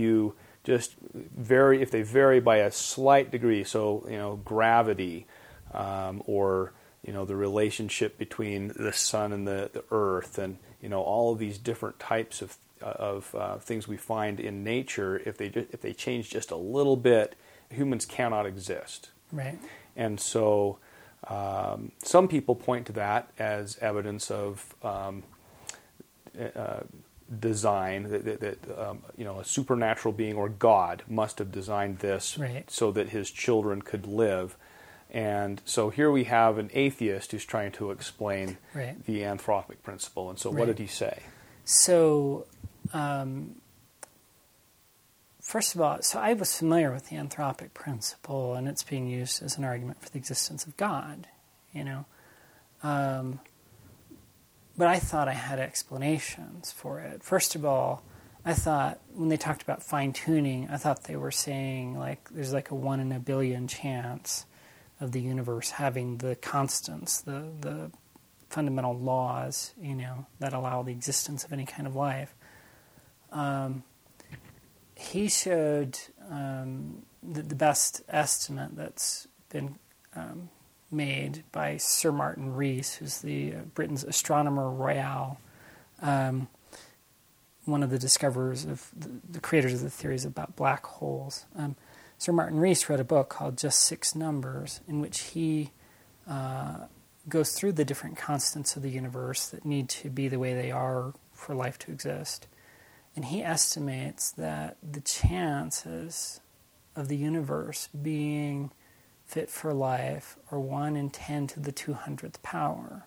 Speaker 2: if they vary by a slight degree, so, gravity, or, the relationship between the sun and the earth, and, all of these different types of things we find in nature, if they change just a little bit, humans cannot exist.
Speaker 3: Right.
Speaker 2: And so some people point to that as evidence of design, that a supernatural being or God must have designed this so that his children could live. And so here we have an atheist who's trying to explain the anthropic principle. And so what did he say?
Speaker 3: So, first of all, I was familiar with the anthropic principle, and it's being used as an argument for the existence of God, But I thought I had explanations for it. First of all, I thought when they talked about fine-tuning, I thought they were saying there's a 1 in a billion chance of the universe having the constants, the fundamental laws, that allow the existence of any kind of life. He showed the best estimate that's been made by Sir Martin Rees, who's the Britain's Astronomer Royal, one of the discoverers of the creators of the theories about black holes. Sir Martin Rees wrote a book called Just 6 Numbers, in which he goes through the different constants of the universe that need to be the way they are for life to exist. And he estimates that the chances of the universe being fit for life are 1 in 10 to the 200th power.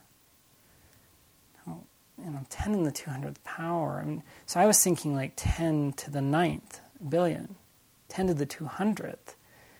Speaker 3: 10 in the 200th power. So I was thinking 10 to the 9th billion. 10 to the 200th,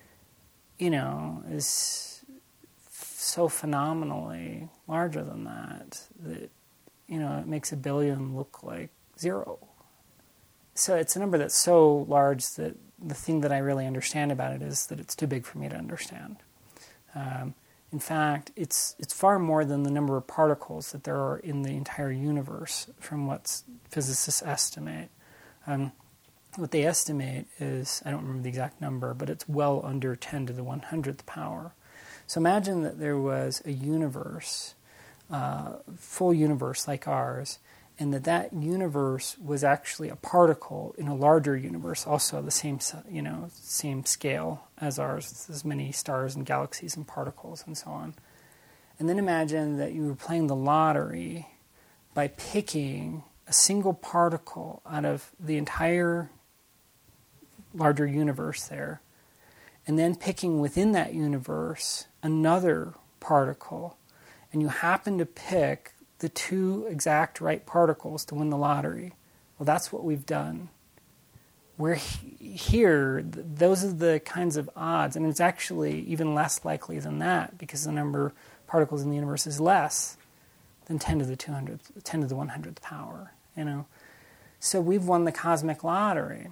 Speaker 3: is so phenomenally larger than that it makes a billion look like 0. So it's a number that's so large that the thing that I really understand about it is that it's too big for me to understand. In fact, it's far more than the number of particles that there are in the entire universe from what physicists estimate. What they estimate is, I don't remember the exact number, but it's well under 10 to the 100th power. So imagine that there was a universe, full universe like ours, and that universe was actually a particle in a larger universe, also the same scale as ours, as many stars and galaxies and particles and so on. And then imagine that you were playing the lottery by picking a single particle out of the entire larger universe there, and then picking within that universe another particle, and you happen to pick the 2 exact right particles to win the lottery. Well, that's what we've done. We're here, those are the kinds of odds, and it's actually even less likely than that because the number of particles in the universe is less than 10 to the 100th power, So we've won the cosmic lottery.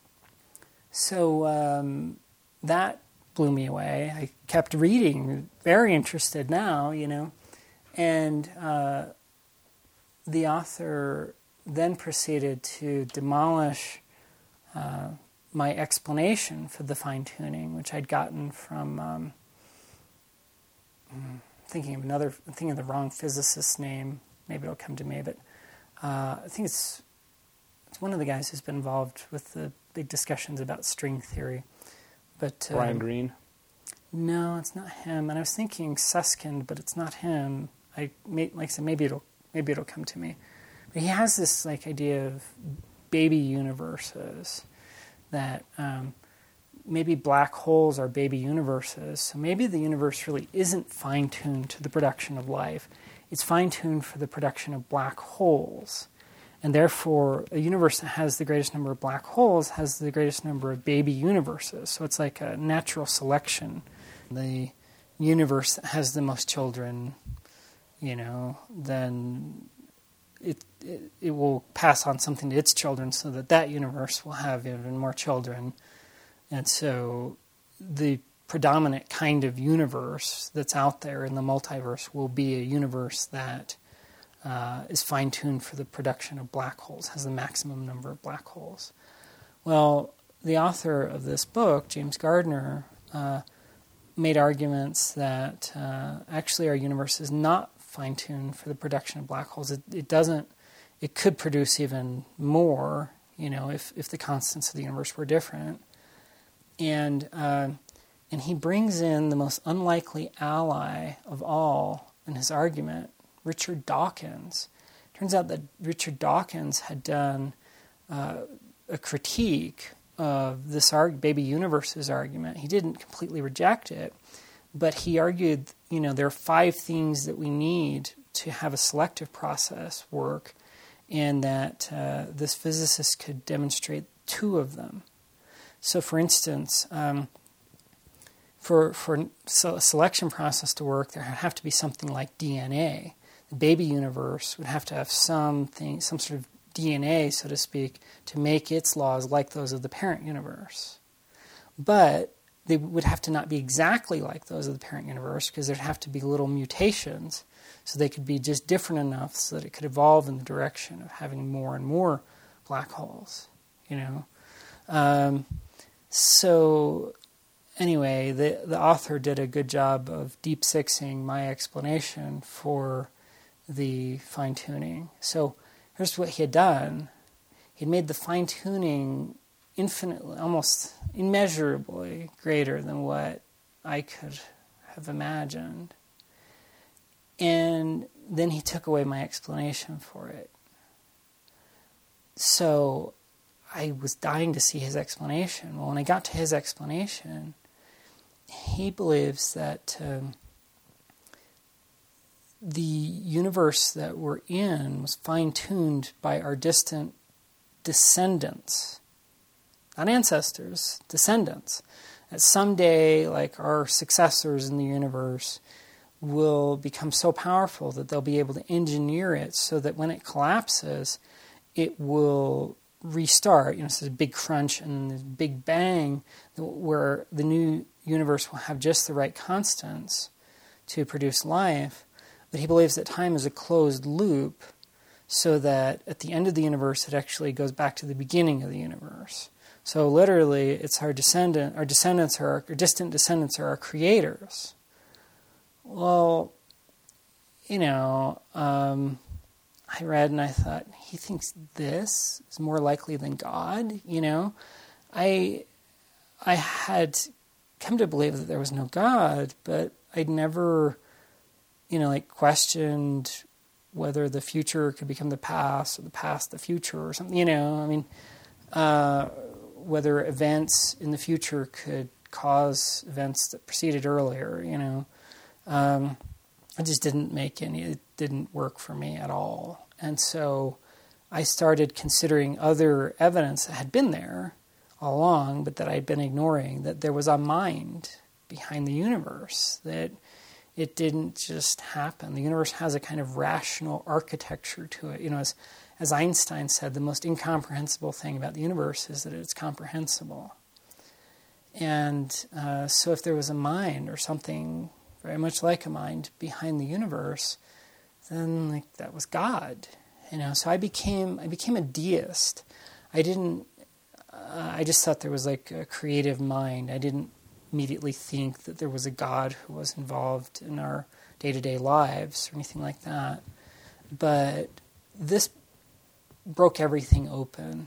Speaker 3: So that blew me away. I kept reading, very interested now, and the author then proceeded to demolish my explanation for the fine-tuning, which I'd gotten from thinking of the wrong physicist's name. Maybe it'll come to me, but I think it's one of the guys who's been involved with the big discussions about string theory. But
Speaker 2: Brian Greene?
Speaker 3: No, it's not him. And I was thinking Susskind, but it's not him. Like I said, maybe it'll come to me. But he has this idea of baby universes, that maybe black holes are baby universes. So maybe the universe really isn't fine-tuned to the production of life. It's fine-tuned for the production of black holes. And therefore, a universe that has the greatest number of black holes has the greatest number of baby universes. So it's like a natural selection. The universe that has the most children, then it will pass on something to its children so that universe will have even more children. And so the predominant kind of universe that's out there in the multiverse will be a universe that is fine-tuned for the production of black holes, has the maximum number of black holes. Well, the author of this book, James Gardner, made arguments that actually our universe is not fine-tuned for the production of black holes. It could produce even more, if the constants of the universe were different. And he brings in the most unlikely ally of all in his argument, Richard Dawkins. Turns out that Richard Dawkins had done a critique of this baby universes argument. He didn't completely reject it, but he argued, there are 5 things that we need to have a selective process work, and that this physicist could demonstrate 2 of them. So, for instance, for a selection process to work, there would have to be something like DNA. The baby universe would have to have some sort of DNA, so to speak, to make its laws like those of the parent universe. But they would have to not be exactly like those of the parent universe, because there'd have to be little mutations, so they could be just different enough so that it could evolve in the direction of having more and more black holes, So anyway, the author did a good job of deep sixing my explanation for the fine-tuning. So here's what he had done. He'd made the fine-tuning infinitely, almost immeasurably greater than what I could have imagined. And then he took away my explanation for it. So I was dying to see his explanation. Well, when I got to his explanation, he believes that the universe that we're in was fine-tuned by our distant descendants. Not ancestors, descendants. That someday, our successors in the universe will become so powerful that they'll be able to engineer it so that when it collapses, it will restart. So there's a big crunch and a big bang where the new universe will have just the right constants to produce life. But he believes that time is a closed loop, so that at the end of the universe, it actually goes back to the beginning of the universe. So literally, it's our distant descendants are our creators. Well, I read and I thought, he thinks this is more likely than God, I had come to believe that there was no God, but I'd never, questioned whether the future could become the past or the past the future or something, whether events in the future could cause events that preceded earlier, it just it didn't work for me at all. And so I started considering other evidence that had been there all along, but that I'd been ignoring, that there was a mind behind the universe, that it didn't just happen. The universe has a kind of rational architecture to it. As Einstein said, the most incomprehensible thing about the universe is that it's comprehensible. And so if there was a mind or something very much like a mind behind the universe, then that was God. So I became a deist. I didn't I just thought there was like a creative mind. I didn't immediately think that there was a God who was involved in our day-to-day lives or anything like that. But this broke everything open.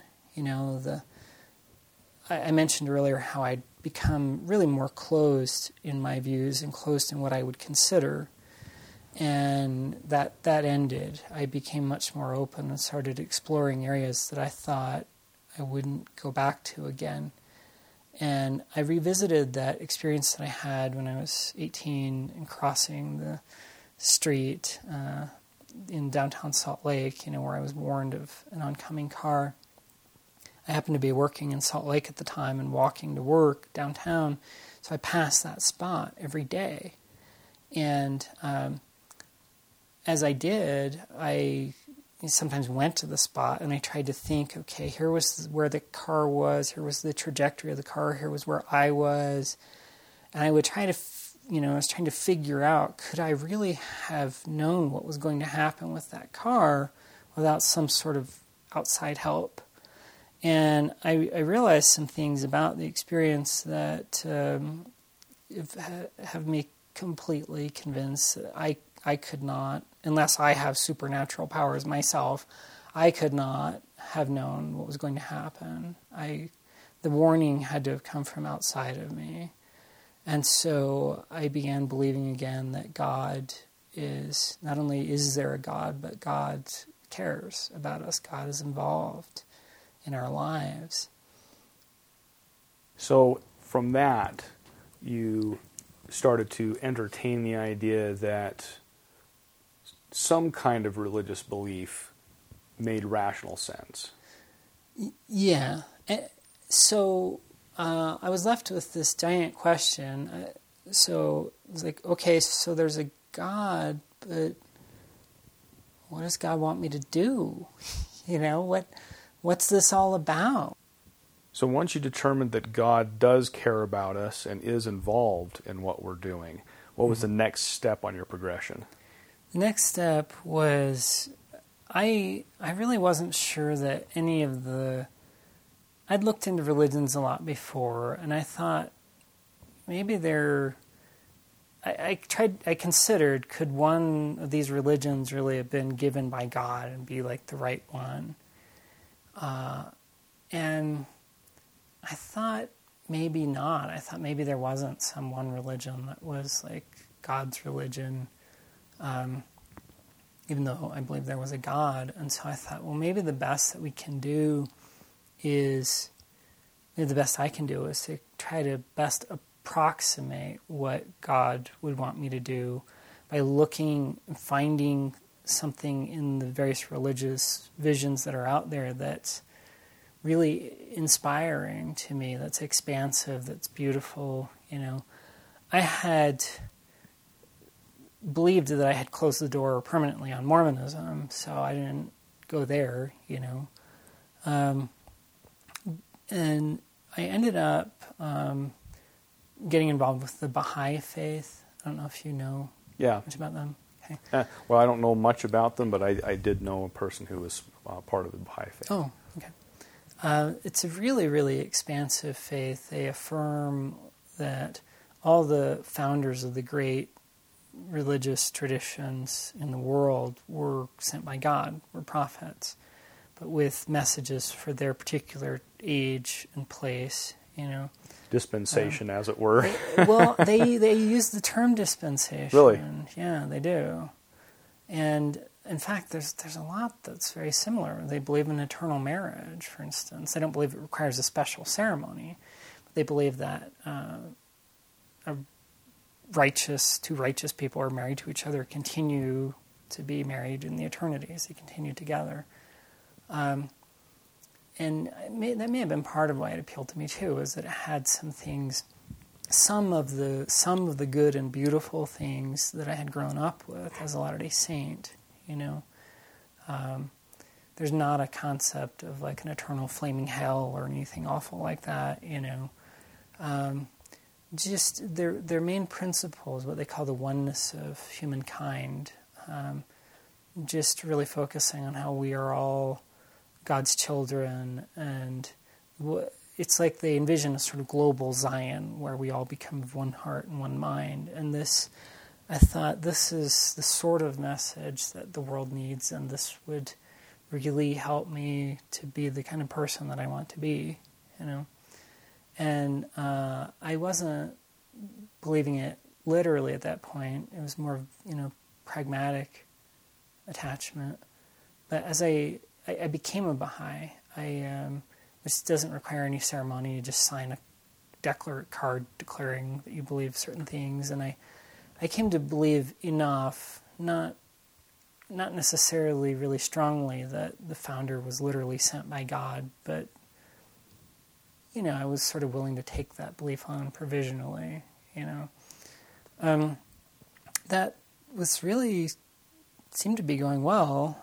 Speaker 3: I mentioned earlier how I'd become really more closed in my views and closed in what I would consider. And that ended. I became much more open and started exploring areas that I thought I wouldn't go back to again. And I revisited that experience that I had when I was 18 and crossing the street in downtown Salt Lake, where I was warned of an oncoming car. I happened to be working in Salt Lake at the time and walking to work downtown, so I passed that spot every day. And as I did, I sometimes went to the spot and I tried to think, okay, here was where the car was, here was the trajectory of the car, here was where I was. And I would try to, I was trying to figure out, could I really have known what was going to happen with that car without some sort of outside help? And I realized some things about the experience that have me completely convinced that I could not, unless I have supernatural powers myself, I could not have known what was going to happen. The warning had to have come from outside of me. And so I began believing again that God is, not only is there a God, but God cares about us. God is involved in our lives.
Speaker 2: So from that, you started to entertain the idea that some kind of religious belief made rational sense.
Speaker 3: Yeah. So I was left with this giant question. So it was like, okay, so there's a God, but what does God want me to do? What's this all about?
Speaker 2: So once you determined that God does care about us and is involved in what we're doing, what was the next step on your progression?
Speaker 3: The next step was I really wasn't sure that any of the... I'd looked into religions a lot before, and I thought maybe I considered, could one of these religions really have been given by God and be like the right one? And I thought maybe not. I thought maybe there wasn't some one religion that was like God's religion, even though I believe there was a God. And so I thought, well, maybe the best that we can do is, maybe the best I can do is to try to best approximate what God would want me to do by looking and finding something in the various religious visions that are out there that's really inspiring to me, that's expansive, that's beautiful. I had believed that I had closed the door permanently on Mormonism, so I didn't go there, and I ended up getting involved with the Baha'i faith. I don't know if you know much about them. Okay.
Speaker 2: Well, I don't know much about them, but I did know a person who was part of the Baha'i faith.
Speaker 3: Oh, okay. It's a really, really expansive faith. They affirm that all the founders of the great religious traditions in the world were sent by God, were prophets, but with messages for their particular age and place,
Speaker 2: Dispensation, as it were.
Speaker 3: They use the term dispensation.
Speaker 2: Really?
Speaker 3: Yeah, they do. And in fact, there's a lot that's very similar. They believe in eternal marriage, for instance. They don't believe it requires a special ceremony. But they believe that two righteous people are married to each other, continue to be married in the eternities. They continue together. And that may have been part of why it appealed to me too, is that it had some things, some of the good and beautiful things that I had grown up with as a Latter-day Saint. There's not a concept of like an eternal flaming hell or anything awful like that. Just their main principle is what they call the oneness of humankind. Just really focusing on how we are all God's children, and it's like they envision a sort of global Zion where we all become of one heart and one mind. And this, I thought, this is the sort of message that the world needs, and this would really help me to be the kind of person that I want to be, you know. And I wasn't believing it literally at that point. It was more, you know, pragmatic attachment. But as I became a Baha'i, which doesn't require any ceremony. You just sign a card declaring that you believe certain things. And I came to believe enough, not necessarily really strongly, that the founder was literally sent by God, but, you know, I was sort of willing to take that belief on provisionally, you know. That was really, seemed to be going well.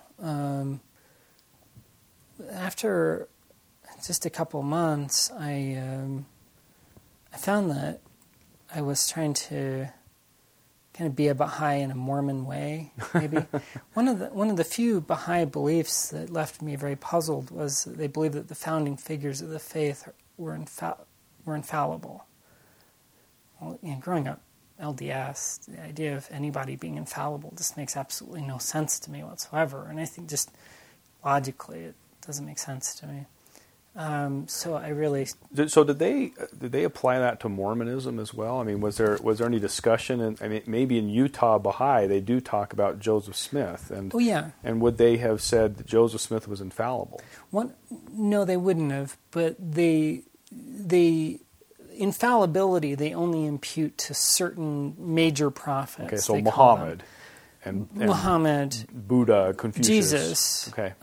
Speaker 3: After just a couple months, I found that I was trying to kind of be a Baha'i in a Mormon way, maybe. One of the few Baha'i beliefs that left me very puzzled was that they believed that the founding figures of the faith were infallible. Well, you know, growing up LDS, the idea of anybody being infallible just makes absolutely no sense to me whatsoever, and I think just logically it doesn't make sense to me. So I really.
Speaker 2: So did they apply that to Mormonism as well? I mean, was there any discussion? And I mean, maybe in Utah Baha'i they do talk about Joseph Smith, and
Speaker 3: oh yeah,
Speaker 2: and would they have said that Joseph Smith was infallible?
Speaker 3: No, they wouldn't have. But the infallibility they only impute to certain major prophets.
Speaker 2: Okay, so Muhammad and
Speaker 3: Muhammad,
Speaker 2: Buddha, Confucius,
Speaker 3: Jesus.
Speaker 2: Okay.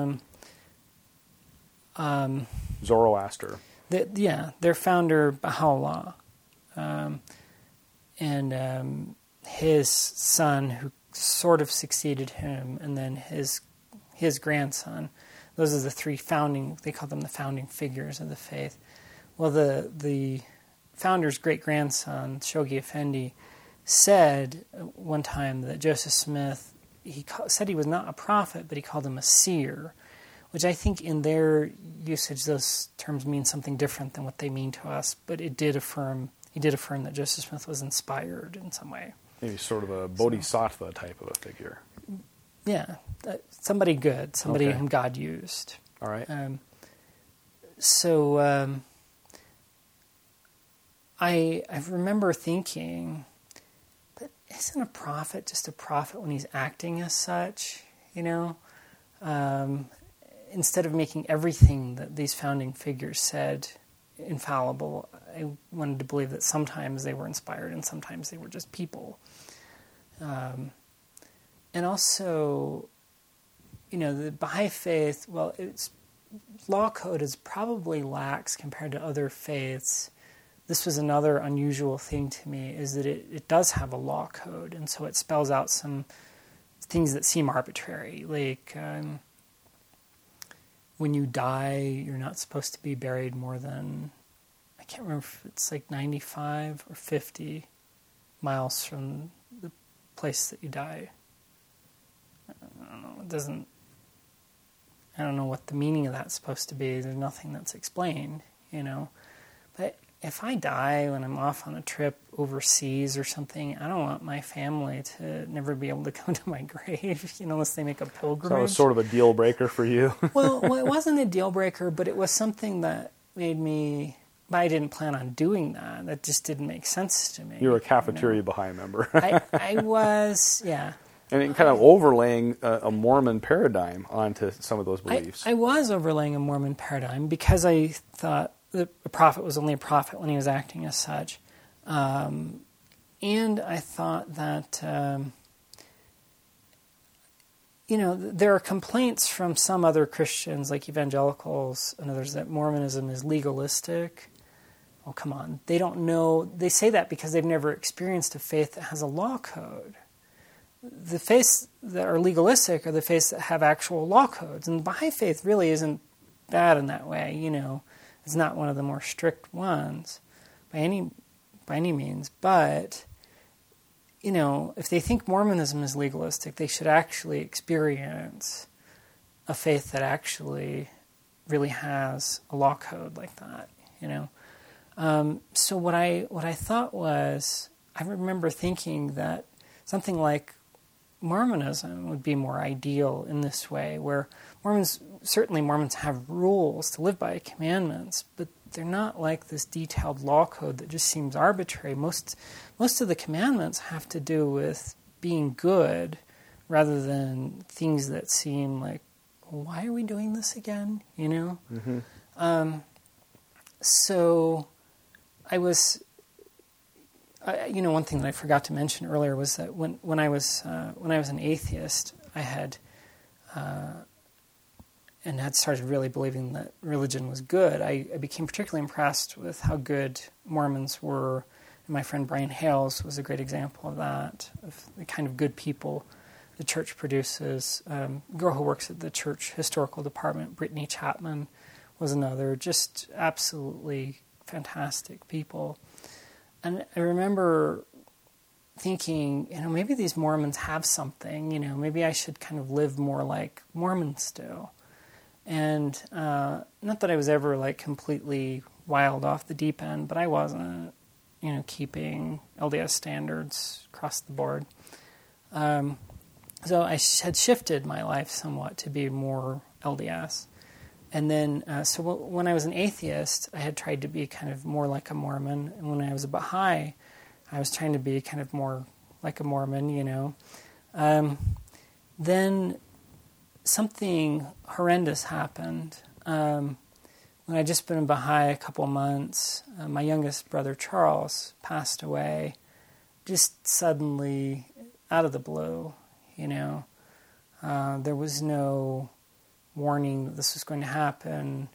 Speaker 2: Zoroaster.
Speaker 3: Their founder, Baha'u'llah, and his son, who sort of succeeded him, and then his grandson. Those are the three they call them the founding figures of the faith. Well, the founder's great-grandson, Shoghi Effendi, said one time that Joseph Smith, said he was not a prophet, but he called him a seer, which I think in their usage those terms mean something different than what they mean to us, but he did affirm that Joseph Smith was inspired in some way.
Speaker 2: Maybe sort of a bodhisattva type of a figure.
Speaker 3: Yeah, somebody good, somebody
Speaker 2: Okay.
Speaker 3: whom God used.
Speaker 2: All right.
Speaker 3: I remember thinking, but isn't a prophet just a prophet when he's acting as such, you know? Instead of making everything that these founding figures said infallible, I wanted to believe that sometimes they were inspired and sometimes they were just people. And also, you know, the Baha'i faith, well, its law code is probably lax compared to other faiths. This was another unusual thing to me, is that it does have a law code, and so it spells out some things that seem arbitrary, like when you die, you're not supposed to be buried more than, I can't remember if it's like 95 or 50 miles from the place that you die. I don't know. I don't know what the meaning of that's supposed to be. There's nothing that's explained, you know. But if I die when I'm off on a trip overseas or something, I don't want my family to never be able to come to my grave, you know, unless they make a pilgrimage.
Speaker 2: So that was sort of a deal breaker for you.
Speaker 3: well, it wasn't a deal breaker, but it was something that made me. But I didn't plan on doing that. That just didn't make sense to me.
Speaker 2: You were a cafeteria Baha'i member.
Speaker 3: I was, yeah.
Speaker 2: And it kind of overlaying a Mormon paradigm onto some of those beliefs.
Speaker 3: I was overlaying a Mormon paradigm because I thought that a prophet was only a prophet when he was acting as such. And I thought that, you know, there are complaints from some other Christians, like evangelicals and others, that Mormonism is legalistic. Oh, come on. They don't know. They say that because they've never experienced a faith that has a law code. The faiths that are legalistic are the faiths that have actual law codes. And the Baha'i faith really isn't bad in that way, you know. It's not one of the more strict ones by any means. But, you know, if they think Mormonism is legalistic, they should actually experience a faith that actually really has a law code like that, So what I thought was, I remember thinking that something like Mormonism would be more ideal in this way, where Mormons have rules to live by, commandments, but they're not like this detailed law code that just seems arbitrary. Most of the commandments have to do with being good rather than things that seem like, well, why are we doing this again?
Speaker 2: Mm-hmm.
Speaker 3: So I was, one thing that I forgot to mention earlier was that when I was an atheist, I had started really believing that religion was good. I became particularly impressed with how good Mormons were. And my friend Brian Hales was a great example of that, of the kind of good people the church produces. A girl who works at the church historical department, Brittany Chapman, was another. Just absolutely fantastic people. And I remember thinking, maybe these Mormons have something, maybe I should kind of live more like Mormons do. And not that I was ever like completely wild off the deep end, but I wasn't, keeping LDS standards across the board. So I had shifted my life somewhat to be more LDS. And then, so when I was an atheist, I had tried to be kind of more like a Mormon. And when I was a Baha'i, I was trying to be kind of more like a Mormon, Then something horrendous happened. When I'd just been in Baha'i a couple months, my youngest brother Charles passed away, just suddenly, out of the blue, There was no warning that this was going to happen.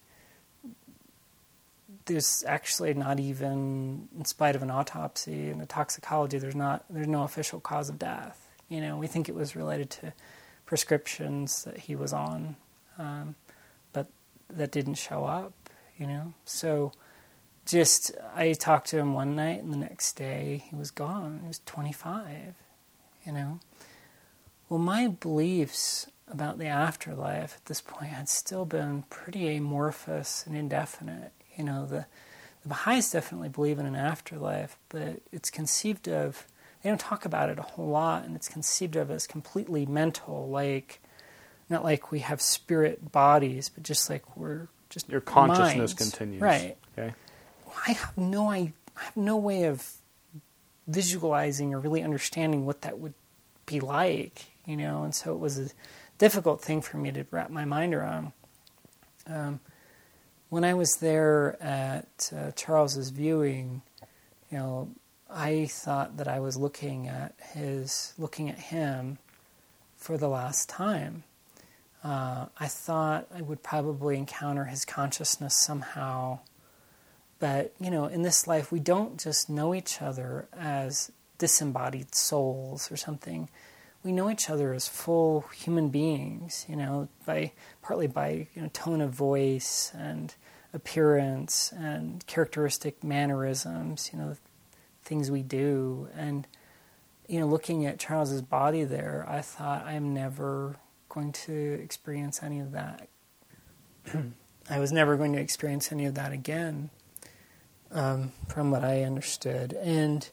Speaker 3: There's actually not even, in spite of an autopsy and a toxicology, there's no official cause of death. We think it was related to prescriptions that he was on, but that didn't show up, So I talked to him one night, and the next day he was gone. He was 25, Well, my beliefs about the afterlife at this point had still been pretty amorphous and indefinite. The Baha'is definitely believe in an afterlife, but it's conceived of, they don't talk about it a whole lot, and it's conceived of as completely mental, not like we have spirit bodies, but just like we're just
Speaker 2: your consciousness
Speaker 3: minds.
Speaker 2: Continues.
Speaker 3: Right.
Speaker 2: Okay.
Speaker 3: I have no way of visualizing or really understanding what that would be like, and so it was a difficult thing for me to wrap my mind around. When I was there at Charles's viewing, I thought that I was looking at him for the last time. I thought I would probably encounter his consciousness somehow, but in this life we don't just know each other as disembodied souls or something. We know each other as full human beings, partly by tone of voice and appearance and characteristic mannerisms, things we do. And, looking at Charles's body there, I thought, I'm never going to experience any of that. I was never going to experience any of that again, from what I understood. And,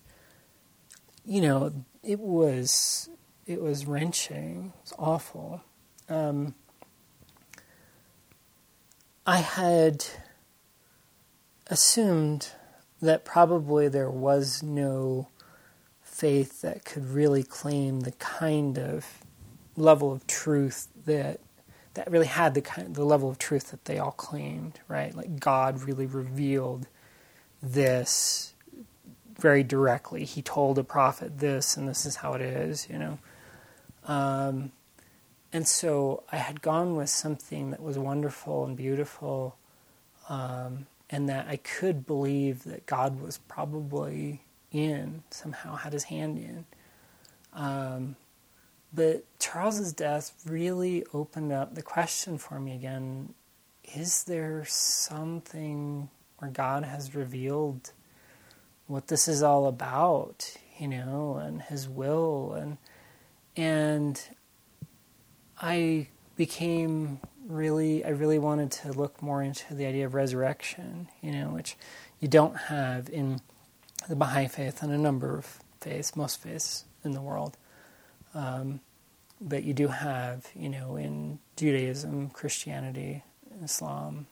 Speaker 3: it was wrenching. It was awful. I had assumed that probably there was no faith that could really claim the kind of level of truth that really had the level of truth that they all claimed, right? Like God really revealed this very directly. He told a prophet this, and this is how it is, And so I had gone with something that was wonderful and beautiful, and that I could believe that God was probably somehow had his hand in. But Charles's death really opened up the question for me again, is there something where God has revealed what this is all about, and his will, and I became I really wanted to look more into the idea of resurrection, which you don't have in the Baha'i faith and a number of faiths, most faiths in the world. But you do have, in Judaism, Christianity, Islam.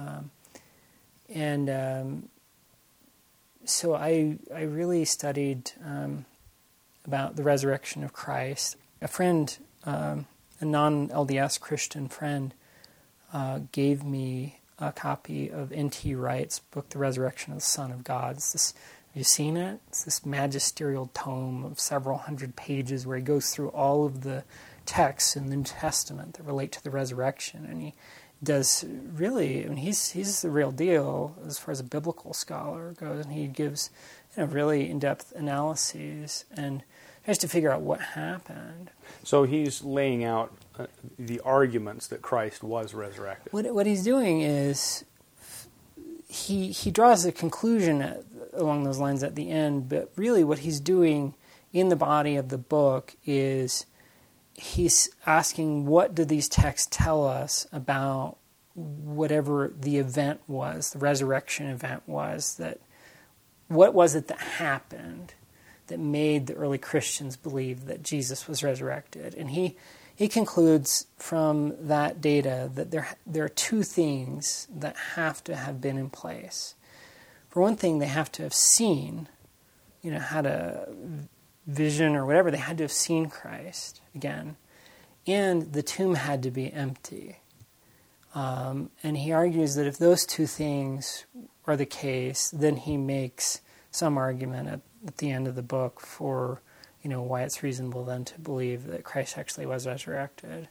Speaker 3: So I really studied about the resurrection of Christ. A friend, a non-LDS Christian friend, gave me a copy of N.T. Wright's book, The Resurrection of the Son of God. Have you seen it? It's this magisterial tome of several hundred pages where he goes through all of the texts in the New Testament that relate to the resurrection. And he does really, he's the real deal as far as a biblical scholar goes. And he gives really in-depth analyses and tries to figure out what happened.
Speaker 2: So he's laying out the arguments that Christ was resurrected.
Speaker 3: What he's doing is he draws a conclusion along those lines at the end, but really what he's doing in the body of the book is he's asking, what do these texts tell us about whatever the event was, the resurrection event was, what was it that happened that made the early Christians believe that Jesus was resurrected? And he concludes from that data that there are two things that have to have been in place. For one thing, they have to have seen, had a vision or whatever, they had to have seen Christ again. And the tomb had to be empty. And he argues that if those two things are the case, then he makes some argument at the end of the book for why it's reasonable then to believe that Christ actually was resurrected.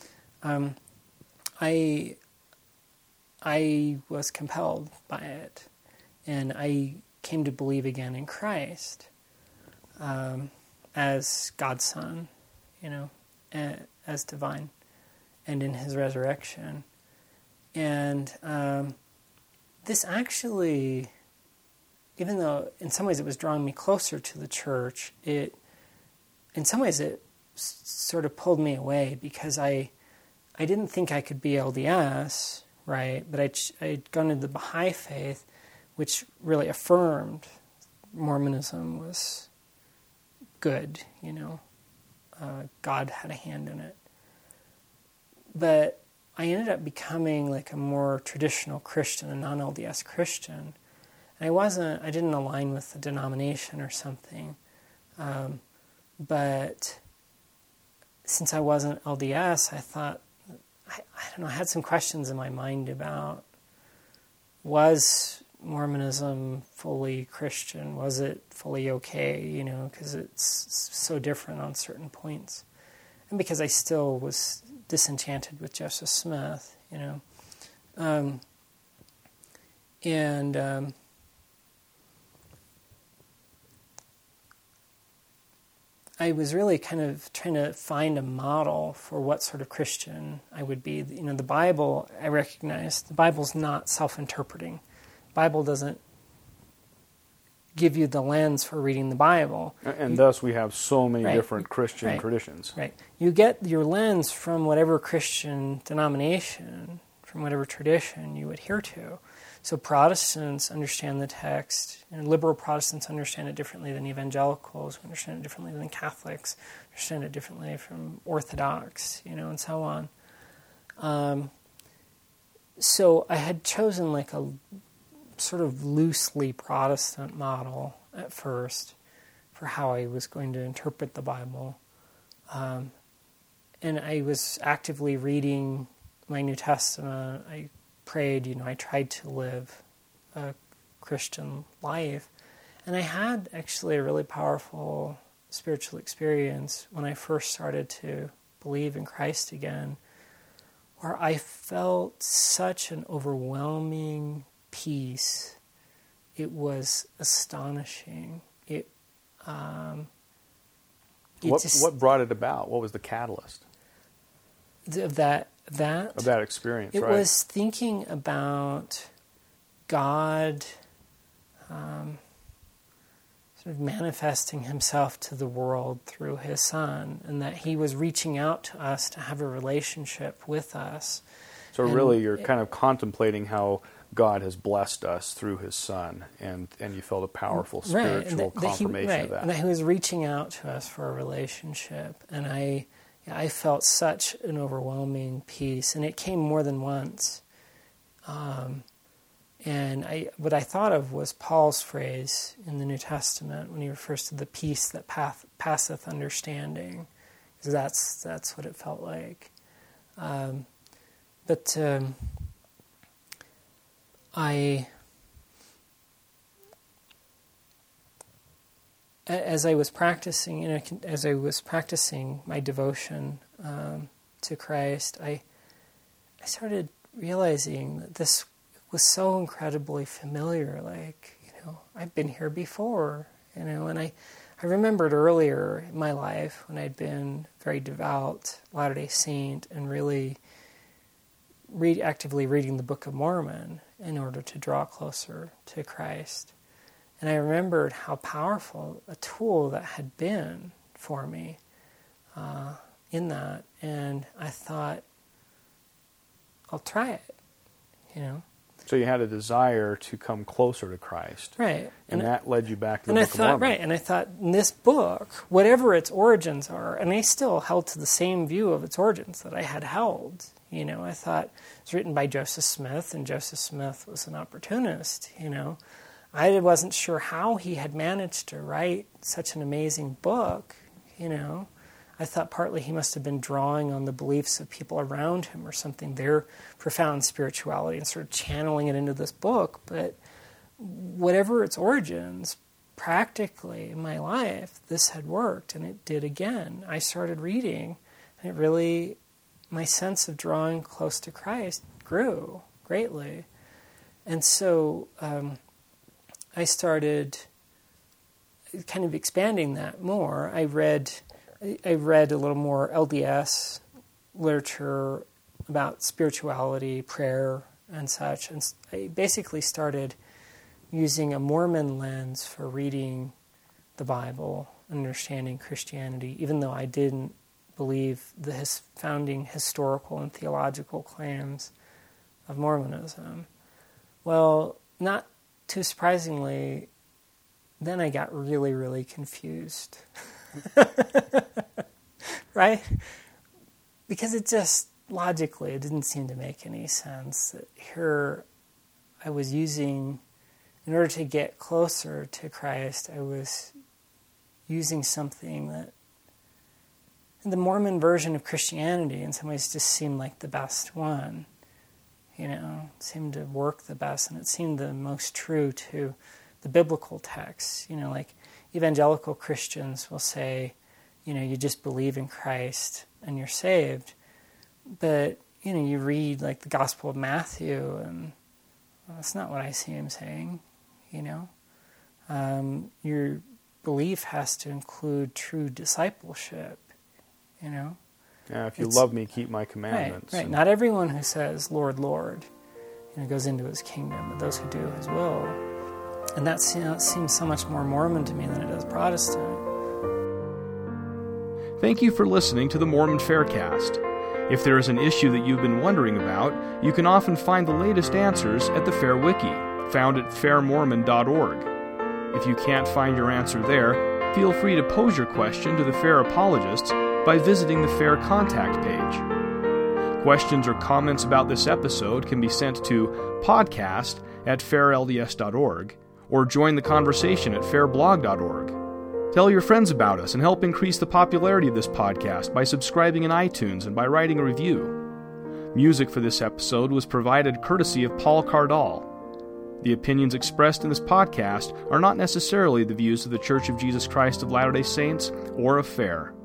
Speaker 3: I was compelled by it, and I came to believe again in Christ as God's Son, as divine, and in His resurrection. And this actually, even though in some ways it was drawing me closer to the church, in some ways it sort of pulled me away because I didn't think I could be LDS, right? But I'd gone into the Baha'i faith, which really affirmed Mormonism was good, God had a hand in it. But I ended up becoming like a more traditional Christian, a non-LDS Christian. And I didn't align with the denomination or something. But since I wasn't LDS, I thought, I don't know, I had some questions in my mind about, was Mormonism fully Christian? Was it fully okay? Because it's so different on certain points. And because I still was disenchanted with Joseph Smith, I was really kind of trying to find a model for what sort of Christian I would be. The Bible, I recognize, the Bible's not self-interpreting. The Bible doesn't give you the lens for reading the Bible.
Speaker 2: And thus we have so many different Christian traditions.
Speaker 3: Right. You get your lens from whatever Christian denomination, from whatever tradition you adhere to. So Protestants understand the text, and liberal Protestants understand it differently than evangelicals, who understand it differently than Catholics, understand it differently from Orthodox, and so on. So I had chosen like a sort of loosely Protestant model at first for how I was going to interpret the Bible. And I was actively reading my New Testament. I prayed, I tried to live a Christian life. And I had actually a really powerful spiritual experience when I first started to believe in Christ again, where I felt such an overwhelming peace. It was astonishing.
Speaker 2: What brought it about? What was the catalyst?
Speaker 3: Of that
Speaker 2: experience,
Speaker 3: it
Speaker 2: right?
Speaker 3: was thinking about God sort of manifesting Himself to the world through His Son, and that He was reaching out to us to have a relationship with us.
Speaker 2: So really you're kind of contemplating how God has blessed us through his Son, and you felt a powerful spiritual confirmation of that.
Speaker 3: And he was reaching out to us for a relationship, and I felt such an overwhelming peace, and it came more than once. And what I thought of was Paul's phrase in the New Testament when he refers to the peace that passeth understanding, because that's what it felt like. As I was practicing my devotion to Christ, I started realizing that this was so incredibly familiar. Like, I've been here before, and I remembered earlier in my life when I'd been very devout Latter-day Saint and really actively reading the Book of Mormon in order to draw closer to Christ. And I remembered how powerful a tool that had been for me in that. And I thought, I'll try it,
Speaker 2: So you had a desire to come closer to Christ.
Speaker 3: Right.
Speaker 2: And that led you back to the Book of Mormon.
Speaker 3: Right, and I thought, in this book, whatever its origins are, and I still held to the same view of its origins that I had held. I thought it was written by Joseph Smith, and Joseph Smith was an opportunist, I wasn't sure how he had managed to write such an amazing book, I thought partly he must have been drawing on the beliefs of people around him or something, their profound spirituality, and sort of channeling it into this book. But whatever its origins, practically in my life, this had worked, and it did again. I started reading, and it really, my sense of drawing close to Christ grew greatly. And so I started kind of expanding that more. I read a little more LDS literature about spirituality, prayer, and such. And I basically started using a Mormon lens for reading the Bible, understanding Christianity, even though I didn't believe the founding historical and theological claims of Mormonism. Well, not too surprisingly, then I got really, really confused. Right? Because it just, logically, it didn't seem to make any sense that here I was using, in order to get closer to Christ, I was using something that, the Mormon version of Christianity in some ways just seemed like the best one. It seemed to work the best, and it seemed the most true to the biblical texts. Like evangelical Christians will say, you just believe in Christ and you're saved. But, you read like the Gospel of Matthew, and that's not what I see him saying, Your belief has to include true discipleship,
Speaker 2: Yeah, if you love me, keep my commandments.
Speaker 3: Right. Not everyone who says, Lord, Lord, goes into his kingdom, but those who do his will. And that seems so much more Mormon to me than it does Protestant.
Speaker 1: Thank you for listening to the Mormon Faircast. If there is an issue that you've been wondering about, you can often find the latest answers at the Fair Wiki, found at fairmormon.org. If you can't find your answer there, feel free to pose your question to the Fair apologists by visiting the Fair contact page. Questions or comments about this episode can be sent to podcast@fairlds.org or join the conversation at fairblog.org. Tell your friends about us and help increase the popularity of this podcast by subscribing in iTunes and by writing a review. Music for this episode was provided courtesy of Paul Cardall. The opinions expressed in this podcast are not necessarily the views of the Church of Jesus Christ of Latter-day Saints or of Fair.